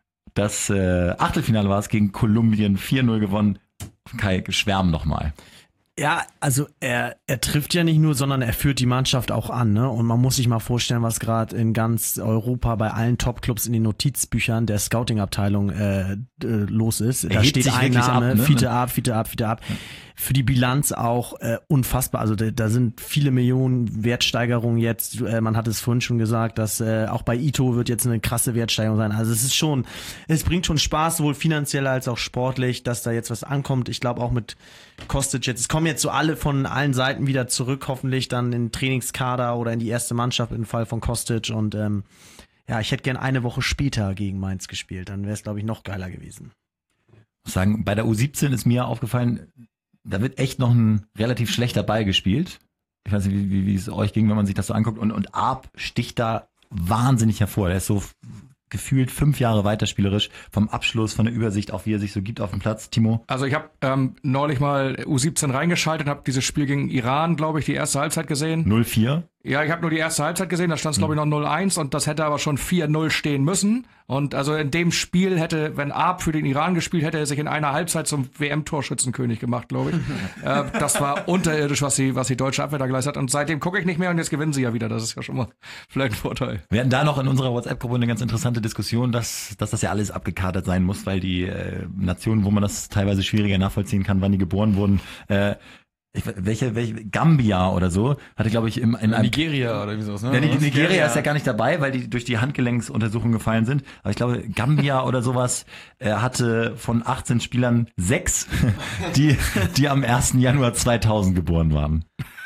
das äh, Achtelfinale war es gegen Kolumbien, vier null gewonnen. Kai, schwärm noch mal. Ja, also er, er trifft ja nicht nur, sondern er führt die Mannschaft auch an, ne? Und man muss sich mal vorstellen, was gerade in ganz Europa bei allen Top-Clubs in den Notizbüchern der Scouting-Abteilung äh, äh, los ist. Da hebt steht sich ein wirklich Name, ab, ne? Fiete ab, Fiete ab, Fiete ab. Für die Bilanz auch äh, unfassbar. Also da, da sind viele Millionen Wertsteigerungen jetzt. Äh, man hat es vorhin schon gesagt, dass äh, auch bei Ito wird jetzt eine krasse Wertsteigerung sein. Also es ist schon, es bringt schon Spaß, sowohl finanziell als auch sportlich, dass da jetzt was ankommt. Ich glaube auch mit Kostic jetzt. Es kommen jetzt so alle von allen Seiten wieder zurück, hoffentlich dann in den Trainingskader oder in die erste Mannschaft im Fall von Kostic. Und ähm, ja, ich hätte gern eine Woche später gegen Mainz gespielt. Dann wäre es, glaube ich, noch geiler gewesen. Ich muss sagen, bei der U siebzehn ist mir aufgefallen, da wird echt noch ein relativ schlechter Ball gespielt. Ich weiß nicht, wie, wie, wie es euch ging, wenn man sich das so anguckt. Und, und Arp sticht da wahnsinnig hervor. Der ist so f- gefühlt fünf Jahre weiter spielerisch. Vom Abschluss, von der Übersicht, auch wie er sich so gibt auf dem Platz. Timo? Also ich habe ähm, neulich mal U siebzehn reingeschaltet, habe dieses Spiel gegen Iran, glaube ich, die erste Halbzeit gesehen. null vier. Ja, ich habe nur die erste Halbzeit gesehen, da stand es glaube ich noch null eins und das hätte aber schon vier null stehen müssen. Und also in dem Spiel hätte, wenn Arp für den Iran gespielt hätte, er sich in einer Halbzeit zum W M-Torschützenkönig gemacht, glaube ich. äh, das war unterirdisch, was die, was die deutsche Abwehr da geleistet hat. Und seitdem gucke ich nicht mehr und jetzt gewinnen sie ja wieder. Das ist ja schon mal vielleicht ein Vorteil. Wir hatten da noch in unserer WhatsApp-Gruppe eine ganz interessante Diskussion, dass, dass das ja alles abgekatert sein muss, weil die äh, Nationen, wo man das teilweise schwieriger nachvollziehen kann, wann die geboren wurden, äh, ich, welche, welche, Gambia oder so, hatte glaube ich im, in einem, Nigeria oder wie sowas, ne? ja, die, Oder was? Nigeria ist ja gar nicht dabei, weil die durch die Handgelenksuntersuchung gefallen sind. Aber ich glaube, Gambia oder sowas äh, hatte von achtzehn Spielern sechs, die, die am ersten Januar zweitausend geboren waren.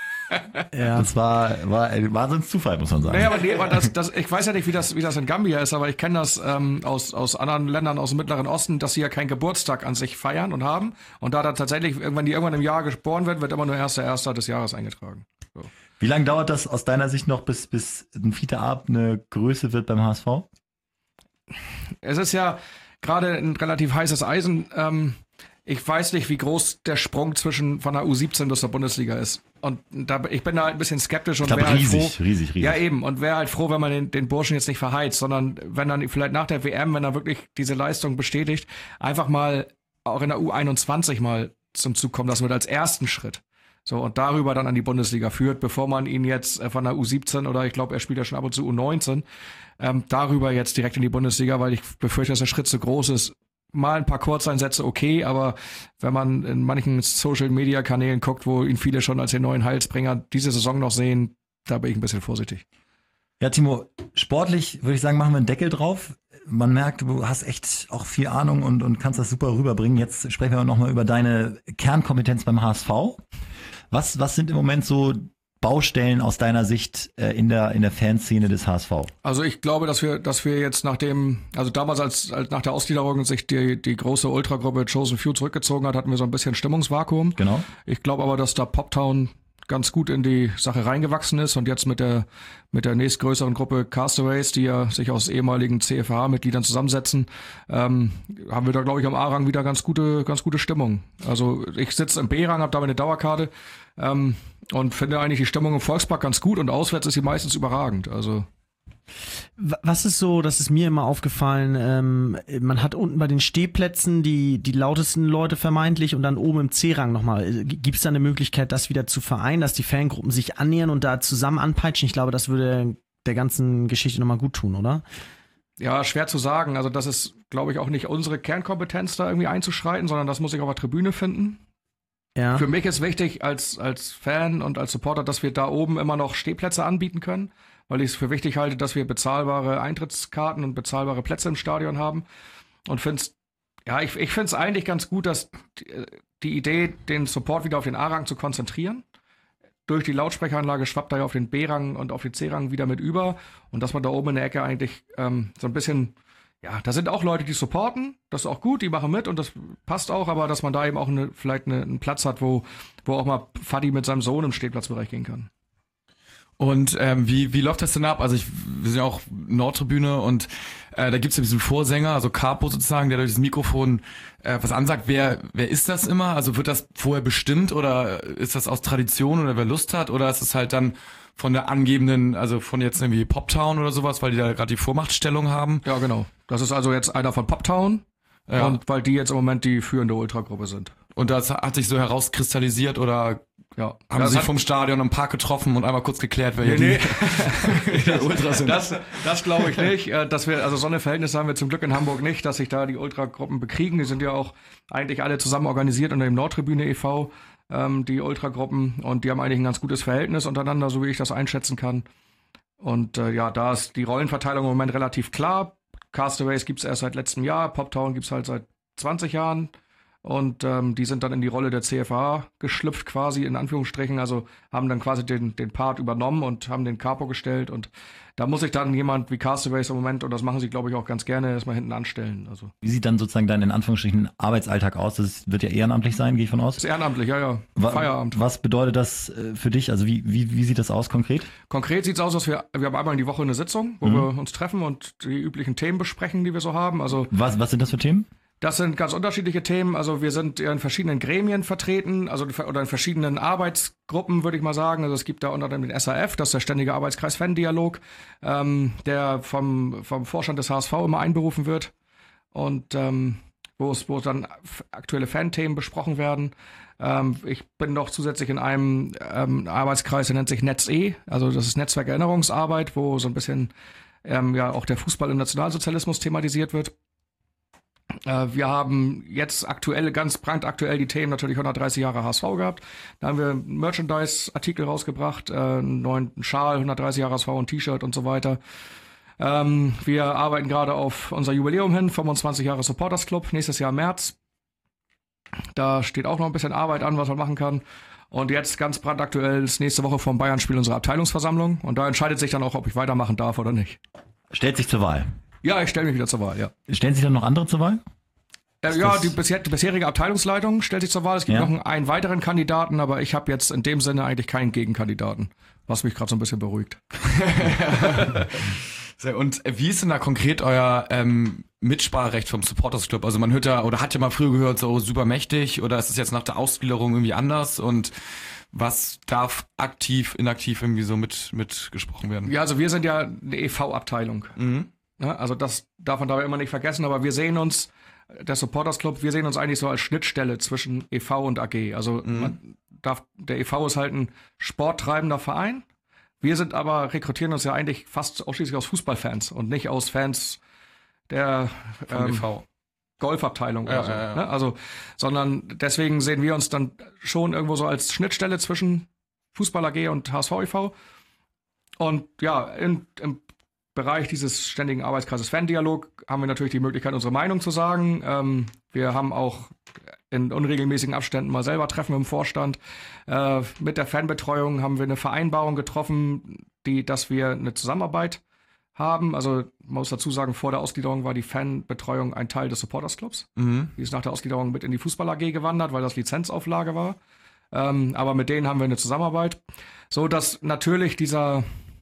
Ja. Das war, war ein Wahnsinnszufall, muss man sagen. Naja, aber, nee, aber das, das, ich weiß ja nicht, wie das, wie das in Gambia ist, aber ich kenne das ähm, aus, aus anderen Ländern aus dem Mittleren Osten, dass sie ja keinen Geburtstag an sich feiern und haben. Und da da tatsächlich, wenn die irgendwann im Jahr geboren wird, wird immer nur erster Erster des Jahres eingetragen. So. Wie lange dauert das aus deiner Sicht noch, bis, bis ein Fiete Arp eine Größe wird beim H S V? Es ist ja gerade ein relativ heißes Eisen. Ähm, ich weiß nicht, wie groß der Sprung zwischen von der U siebzehn bis zur Bundesliga ist. Und da, ich bin da ein bisschen skeptisch und Ich glaube, wäre halt riesig, froh. riesig, riesig. Ja, eben. Und wäre halt froh, wenn man den, den Burschen jetzt nicht verheizt, sondern wenn dann vielleicht nach der W M, wenn er wirklich diese Leistung bestätigt, einfach mal auch in der U einundzwanzig mal zum Zug kommen lassen wird als ersten Schritt. So, und darüber dann an die Bundesliga führt, bevor man ihn jetzt von der U siebzehn oder ich glaube, er spielt ja schon ab und zu U neunzehn, ähm, darüber jetzt direkt in die Bundesliga, weil ich befürchte, dass der Schritt zu groß ist. Mal ein paar Kurzeinsätze okay, aber wenn man in manchen Social-Media-Kanälen guckt, wo ihn viele schon als den neuen Heilsbringer diese Saison noch sehen, da bin ich ein bisschen vorsichtig. Ja, Timo, sportlich würde ich sagen, machen wir einen Deckel drauf. Man merkt, du hast echt auch viel Ahnung und, und kannst das super rüberbringen. Jetzt sprechen wir nochmal über deine Kernkompetenz beim H S V. Was, was sind im Moment so Baustellen aus deiner Sicht äh, in der in der Fanszene des H S V? Also ich glaube, dass wir dass wir jetzt nach dem, also damals als, als nach der Ausgliederung sich die die große Ultragruppe Chosen Few zurückgezogen hat, hatten wir so ein bisschen Stimmungsvakuum. Genau. Ich glaube aber, dass da Poptown ganz gut in die Sache reingewachsen ist und jetzt mit der mit der nächstgrößeren Gruppe Castaways, die ja sich aus ehemaligen C F H-Mitgliedern zusammensetzen, ähm, haben wir da, glaube ich, am A-Rang wieder ganz gute ganz gute Stimmung. Also ich sitze im B-Rang, habe da meine Dauerkarte ähm, und finde eigentlich die Stimmung im Volkspark ganz gut und auswärts ist sie meistens überragend. Also was ist so, das ist mir immer aufgefallen, ähm, man hat unten bei den Stehplätzen die die lautesten Leute vermeintlich und dann oben im C-Rang nochmal. Gibt es da eine Möglichkeit, das wieder zu vereinen, dass die Fangruppen sich annähern und da zusammen anpeitschen? Ich glaube, das würde der ganzen Geschichte nochmal gut tun, oder? Ja, schwer zu sagen. Also das ist, glaube ich, auch nicht unsere Kernkompetenz, da irgendwie einzuschreiten, sondern das muss ich auf der Tribüne finden. Ja. Für mich ist wichtig als als Fan und als Supporter, dass wir da oben immer noch Stehplätze anbieten können, weil ich es für wichtig halte, dass wir bezahlbare Eintrittskarten und bezahlbare Plätze im Stadion haben. Und finde es, ja, ich, ich finde es eigentlich ganz gut, dass die, die Idee, den Support wieder auf den A-Rang zu konzentrieren. Durch die Lautsprecheranlage schwappt er ja auf den B-Rang und auf den C-Rang wieder mit über. Und dass man da oben in der Ecke eigentlich ähm, so ein bisschen, ja, da sind auch Leute, die supporten, das ist auch gut, die machen mit und das passt auch, aber dass man da eben auch eine, vielleicht eine, einen Platz hat, wo, wo auch mal Fadi mit seinem Sohn im Stehplatzbereich gehen kann. Und ähm, wie wie läuft das denn ab? Also ich, wir sind ja auch Nordtribüne und äh, da gibt's ja diesen Vorsänger, also Capo sozusagen, der durch das Mikrofon äh, was ansagt. Wer wer ist das immer? Also wird das vorher bestimmt oder ist das aus Tradition oder wer Lust hat? Oder ist es halt dann von der angebenden, also von jetzt irgendwie Poptown oder sowas, weil die da gerade die Vormachtstellung haben? Ja, genau. Das ist also jetzt einer von Poptown ja. Und weil die jetzt im Moment die führende Ultragruppe sind. Und das hat sich so herauskristallisiert oder ja, haben das sie sich vom Stadion im Park getroffen und einmal kurz geklärt, wer nee, nee. die Ultras sind. Das, das glaube ich nicht. Dass wir, also so eine Verhältnisse haben wir zum Glück in Hamburg nicht, dass sich da die Ultragruppen bekriegen. Die sind ja auch eigentlich alle zusammen organisiert unter dem Nordtribüne e V, ähm, die Ultragruppen. Und die haben eigentlich ein ganz gutes Verhältnis untereinander, so wie ich das einschätzen kann. Und äh, ja, da ist die Rollenverteilung im Moment relativ klar. Castaways gibt's erst seit letztem Jahr, Poptown gibt's halt seit zwanzig Jahren. Und ähm, die sind dann in die Rolle der C F A geschlüpft quasi, in Anführungsstrichen, also haben dann quasi den den Part übernommen und haben den Capo gestellt. Und da muss sich dann jemand wie Castaways im Moment, und das machen sie, glaube ich, auch ganz gerne, erstmal hinten anstellen. Also wie sieht dann sozusagen dein in Anführungsstrichen Arbeitsalltag aus? Das wird ja ehrenamtlich sein, gehe ich von aus? Das ist ehrenamtlich, ja, ja. Wa- Feierabend. Was bedeutet das äh, für dich? Also wie, wie, wie sieht das aus konkret? Konkret sieht es aus, dass wir, wir haben einmal in die Woche eine Sitzung, wo mhm. wir uns treffen und die üblichen Themen besprechen, die wir so haben. Also was, was sind das für Themen? Das sind ganz unterschiedliche Themen. Also wir sind in verschiedenen Gremien vertreten, also oder in verschiedenen Arbeitsgruppen, würde ich mal sagen. Also es gibt da unter anderem den S A F, das ist der Ständige Arbeitskreis Fan-Dialog, ähm, der vom vom Vorstand des H S V immer einberufen wird und ähm, wo es wo dann aktuelle Fan-Themen besprochen werden. Ähm, ich bin noch zusätzlich in einem ähm, Arbeitskreis, der nennt sich NetzE, also das ist Netzwerk Erinnerungsarbeit, wo so ein bisschen ähm, ja auch der Fußball im Nationalsozialismus thematisiert wird. Wir haben jetzt aktuell, ganz brandaktuell die Themen natürlich hundertdreißig Jahre H S V gehabt. Da haben wir einen Merchandise-Artikel rausgebracht, einen neuen Schal, hundertdreißig Jahre H S V, ein T-Shirt und so weiter. Ähm, wir arbeiten gerade auf unser Jubiläum hin, fünfundzwanzig Jahre Supporters Club, nächstes Jahr im März. Da steht auch noch ein bisschen Arbeit an, was man machen kann. Und jetzt ganz brandaktuell ist nächste Woche vom Bayern-Spiel unsere Abteilungsversammlung. Und da entscheidet sich dann auch, ob ich weitermachen darf oder nicht. Stellt sich zur Wahl. Ja, ich stelle mich wieder zur Wahl, ja. Stellen sich dann noch andere zur Wahl? Äh, ja, die, bisher, die bisherige Abteilungsleitung stellt sich zur Wahl. Es gibt ja noch einen, einen weiteren Kandidaten, aber ich habe jetzt in dem Sinne eigentlich keinen Gegenkandidaten, was mich gerade so ein bisschen beruhigt. Und wie ist denn da konkret euer ähm, Mitspracherecht vom Supporters Club? Also man hört ja, oder hat ja mal früher gehört, so super mächtig, oder ist es jetzt nach der Ausgliederung irgendwie anders? Und was darf aktiv, inaktiv irgendwie so mit mitgesprochen werden? Ja, also wir sind ja eine E V-Abteilung. Mhm. Ja, also das darf man dabei immer nicht vergessen, aber wir sehen uns der Supporters Club, wir sehen uns eigentlich so als Schnittstelle zwischen E V und A G. Also Mhm. man darf, der E V ist halt ein sporttreibender Verein. Wir sind aber, rekrutieren uns ja eigentlich fast ausschließlich aus Fußballfans und nicht aus Fans der Vom ähm, E V. Golfabteilung oder Ja, so. ja, ja. Ne? Also, sondern deswegen sehen wir uns dann schon irgendwo so als Schnittstelle zwischen Fußball A G und H S V e V. Und ja, in, im Bereich dieses ständigen Arbeitskreises Fan-Dialog haben wir natürlich die Möglichkeit, unsere Meinung zu sagen. Ähm, wir haben auch in unregelmäßigen Abständen mal selber Treffen im Vorstand. Äh, mit der Fanbetreuung haben wir eine Vereinbarung getroffen, die, dass wir eine Zusammenarbeit haben. Also man muss dazu sagen, vor der Ausgliederung war die Fanbetreuung ein Teil des Supporters Clubs. Mhm. Die ist nach der Ausgliederung mit in die Fußball-A G gewandert, weil das Lizenzauflage war. Ähm, aber mit denen haben wir eine Zusammenarbeit. So dass natürlich dieser,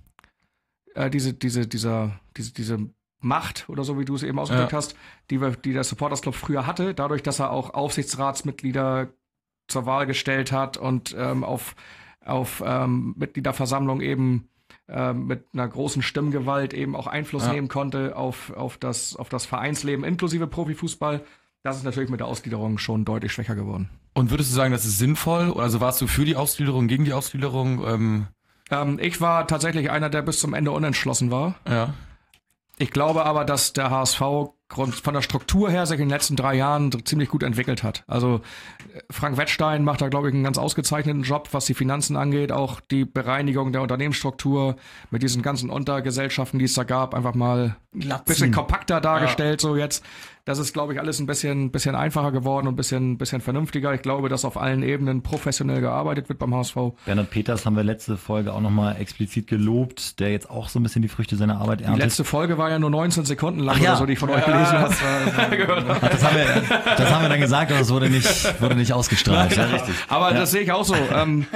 äh, diese, diese, dieser, diese, diese Macht oder so, wie du es eben ausgedrückt Ja. hast, die, wir, die der Supporters Club früher hatte, dadurch, dass er auch Aufsichtsratsmitglieder zur Wahl gestellt hat und ähm, auf, auf ähm, Mitgliederversammlung eben ähm, mit einer großen Stimmgewalt eben auch Einfluss Ja. nehmen konnte auf, auf, das, auf das Vereinsleben inklusive Profifußball. Das ist natürlich mit der Ausgliederung schon deutlich schwächer geworden. Und würdest du sagen, das ist sinnvoll? Also warst du für die Ausgliederung, gegen die Ausgliederung? Ähm, Ähm, ich war tatsächlich einer, der bis zum Ende unentschlossen war. ja. Ich glaube aber, dass der H S V Grund von der Struktur her sich in den letzten drei Jahren ziemlich gut entwickelt hat. Also äh, Frank Wettstein macht da, glaube ich, einen ganz ausgezeichneten Job, was die Finanzen angeht, auch die Bereinigung der Unternehmensstruktur mit diesen ganzen Untergesellschaften, die es da gab, einfach mal ein bisschen kompakter dargestellt, so jetzt. Das ist, glaube ich, alles ein bisschen, bisschen einfacher geworden und ein bisschen, bisschen vernünftiger. Ich glaube, dass auf allen Ebenen professionell gearbeitet wird beim H S V. Bernhard Peters haben wir letzte Folge auch nochmal explizit gelobt, der jetzt auch so ein bisschen die Früchte seiner Arbeit Die erntet. letzte Folge war ja nur neunzehn Sekunden lang Ach ja. oder so, die ich von euch gelesen habe. Ach, das, haben wir, das haben wir dann gesagt, aber es wurde nicht, wurde nicht ausgestrahlt. Ja, richtig. Aber Ja. das sehe ich auch so. Ähm,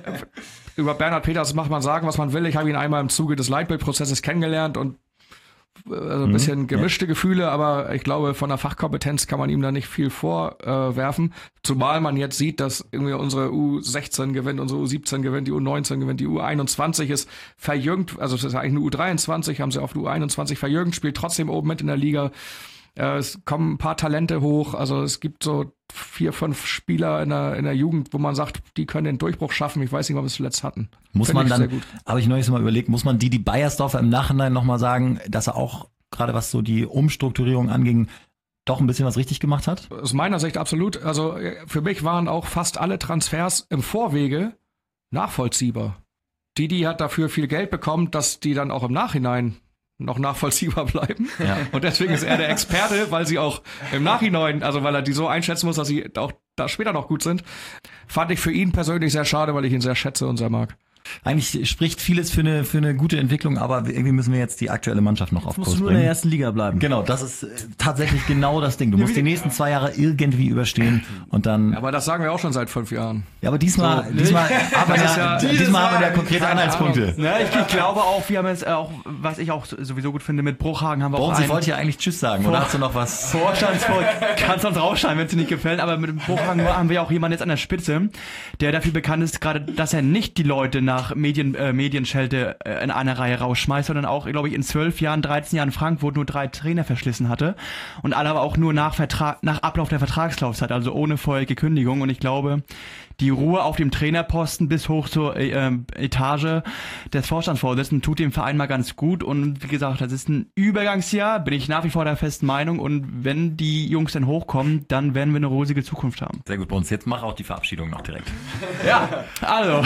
über Bernhard Peters macht man sagen, was man will. Ich habe ihn einmal im Zuge des Leitbildprozesses kennengelernt und also ein bisschen gemischte Gefühle, aber ich glaube, von der Fachkompetenz kann man ihm da nicht viel vorwerfen. Äh, Zumal man jetzt sieht, dass irgendwie unsere U sechzehn gewinnt, unsere U siebzehn gewinnt, die U neunzehn gewinnt, die U einundzwanzig ist verjüngt, also es ist eigentlich eine U dreiundzwanzig, haben sie auf die U einundzwanzig verjüngt, spielt trotzdem oben mit in der Liga. Äh, es kommen ein paar Talente hoch, also es gibt so vier, fünf Spieler in der, in der Jugend, wo man sagt, die können den Durchbruch schaffen. Ich weiß nicht, ob wir es zuletzt hatten. Muss Find man ich dann, sehr gut. habe ich neulich mal überlegt, muss man Didi Beiersdorfer im Nachhinein nochmal sagen, dass er auch, gerade was so die Umstrukturierung anging, doch ein bisschen was richtig gemacht hat? Aus meiner Sicht absolut. Also äh, für mich waren auch fast alle Transfers im Vorwege nachvollziehbar. Didi hat dafür viel Geld bekommen, dass die dann auch im Nachhinein noch nachvollziehbar bleiben. Ja. Und deswegen ist er der Experte, weil sie auch im Nachhinein, also weil er die so einschätzen muss, dass sie auch da später noch gut sind. Fand ich für ihn persönlich sehr schade, weil ich ihn sehr schätze und sehr mag. Eigentlich spricht vieles für eine, für eine gute Entwicklung, aber irgendwie müssen wir jetzt die aktuelle Mannschaft noch auf Musst Kurs du nur in der bringen. ersten Liga bleiben. Genau, das ist äh, tatsächlich genau das Ding. Du musst die nächsten zwei Jahre irgendwie überstehen und dann. Aber das sagen wir auch schon seit fünf Jahren. Ja, aber diesmal, diesmal, aber Das ist ja, ja- diesmal haben wir ja konkrete Keine Anhaltspunkte. Ja, ich, ich glaube auch, wir haben jetzt auch, was ich auch sowieso gut finde, mit Bruchhagen haben wir auch Bones, ich einen wollte ja eigentlich Tschüss sagen, oder hast du noch was? Vorstandsvoll. Kannst uns rausschneiden, wenn es dir nicht gefällt, aber mit dem Bruchhagen haben wir auch jemanden jetzt an der Spitze, der dafür bekannt ist, gerade, dass er nicht die Leute nach Medien, äh, Medienschelte äh, in einer Reihe rausschmeißt, sondern auch, glaube ich, in zwölf Jahren, dreizehn Jahren Frankfurt nur drei Trainer verschlissen hatte und alle aber auch nur nach Vertrag, nach Ablauf der Vertragslaufzeit, also ohne vorherige Kündigung. Und ich glaube, die Ruhe auf dem Trainerposten bis hoch zur äh, Etage des Vorstandsvorsitzenden tut dem Verein mal ganz gut. Und wie gesagt, das ist ein Übergangsjahr, bin ich nach wie vor der festen Meinung. Und wenn die Jungs dann hochkommen, dann werden wir eine rosige Zukunft haben. Sehr gut, Bones. Jetzt mach auch die Verabschiedung noch direkt. Ja, also.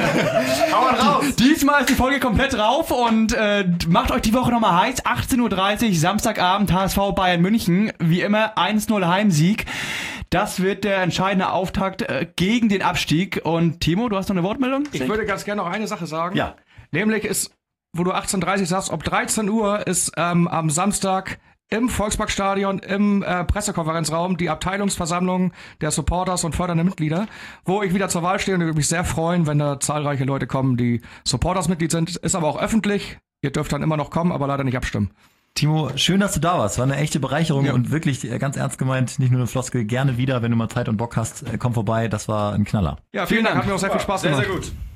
Hauen raus! Diesmal ist die Folge komplett rauf und äh, macht euch die Woche nochmal heiß. achtzehn Uhr dreißig, Samstagabend, H S V Bayern München. Wie immer eins null Heimsieg. Das wird der entscheidende Auftakt äh, gegen den Abstieg. Und Timo, du hast noch eine Wortmeldung? Ich würde ganz gerne noch eine Sache sagen. Ja. Nämlich ist, wo du achtzehn Uhr dreißig sagst, ob dreizehn Uhr ist ähm, am Samstag im Volksparkstadion, im äh, Pressekonferenzraum die Abteilungsversammlung der Supporters und fördernden Mitglieder, wo ich wieder zur Wahl stehe und ich würde mich sehr freuen, wenn da zahlreiche Leute kommen, die Supporters-Mitglied sind. Ist aber auch öffentlich. Ihr dürft dann immer noch kommen, aber leider nicht abstimmen. Timo, schön, dass du da warst. War eine echte Bereicherung Ja. und wirklich äh, ganz ernst gemeint, nicht nur eine Floskel. Gerne wieder, wenn du mal Zeit und Bock hast, äh, komm vorbei. Das war ein Knaller. Ja, vielen, Dank. Hat mir auch sehr viel Spaß gemacht. Sehr, sehr gut.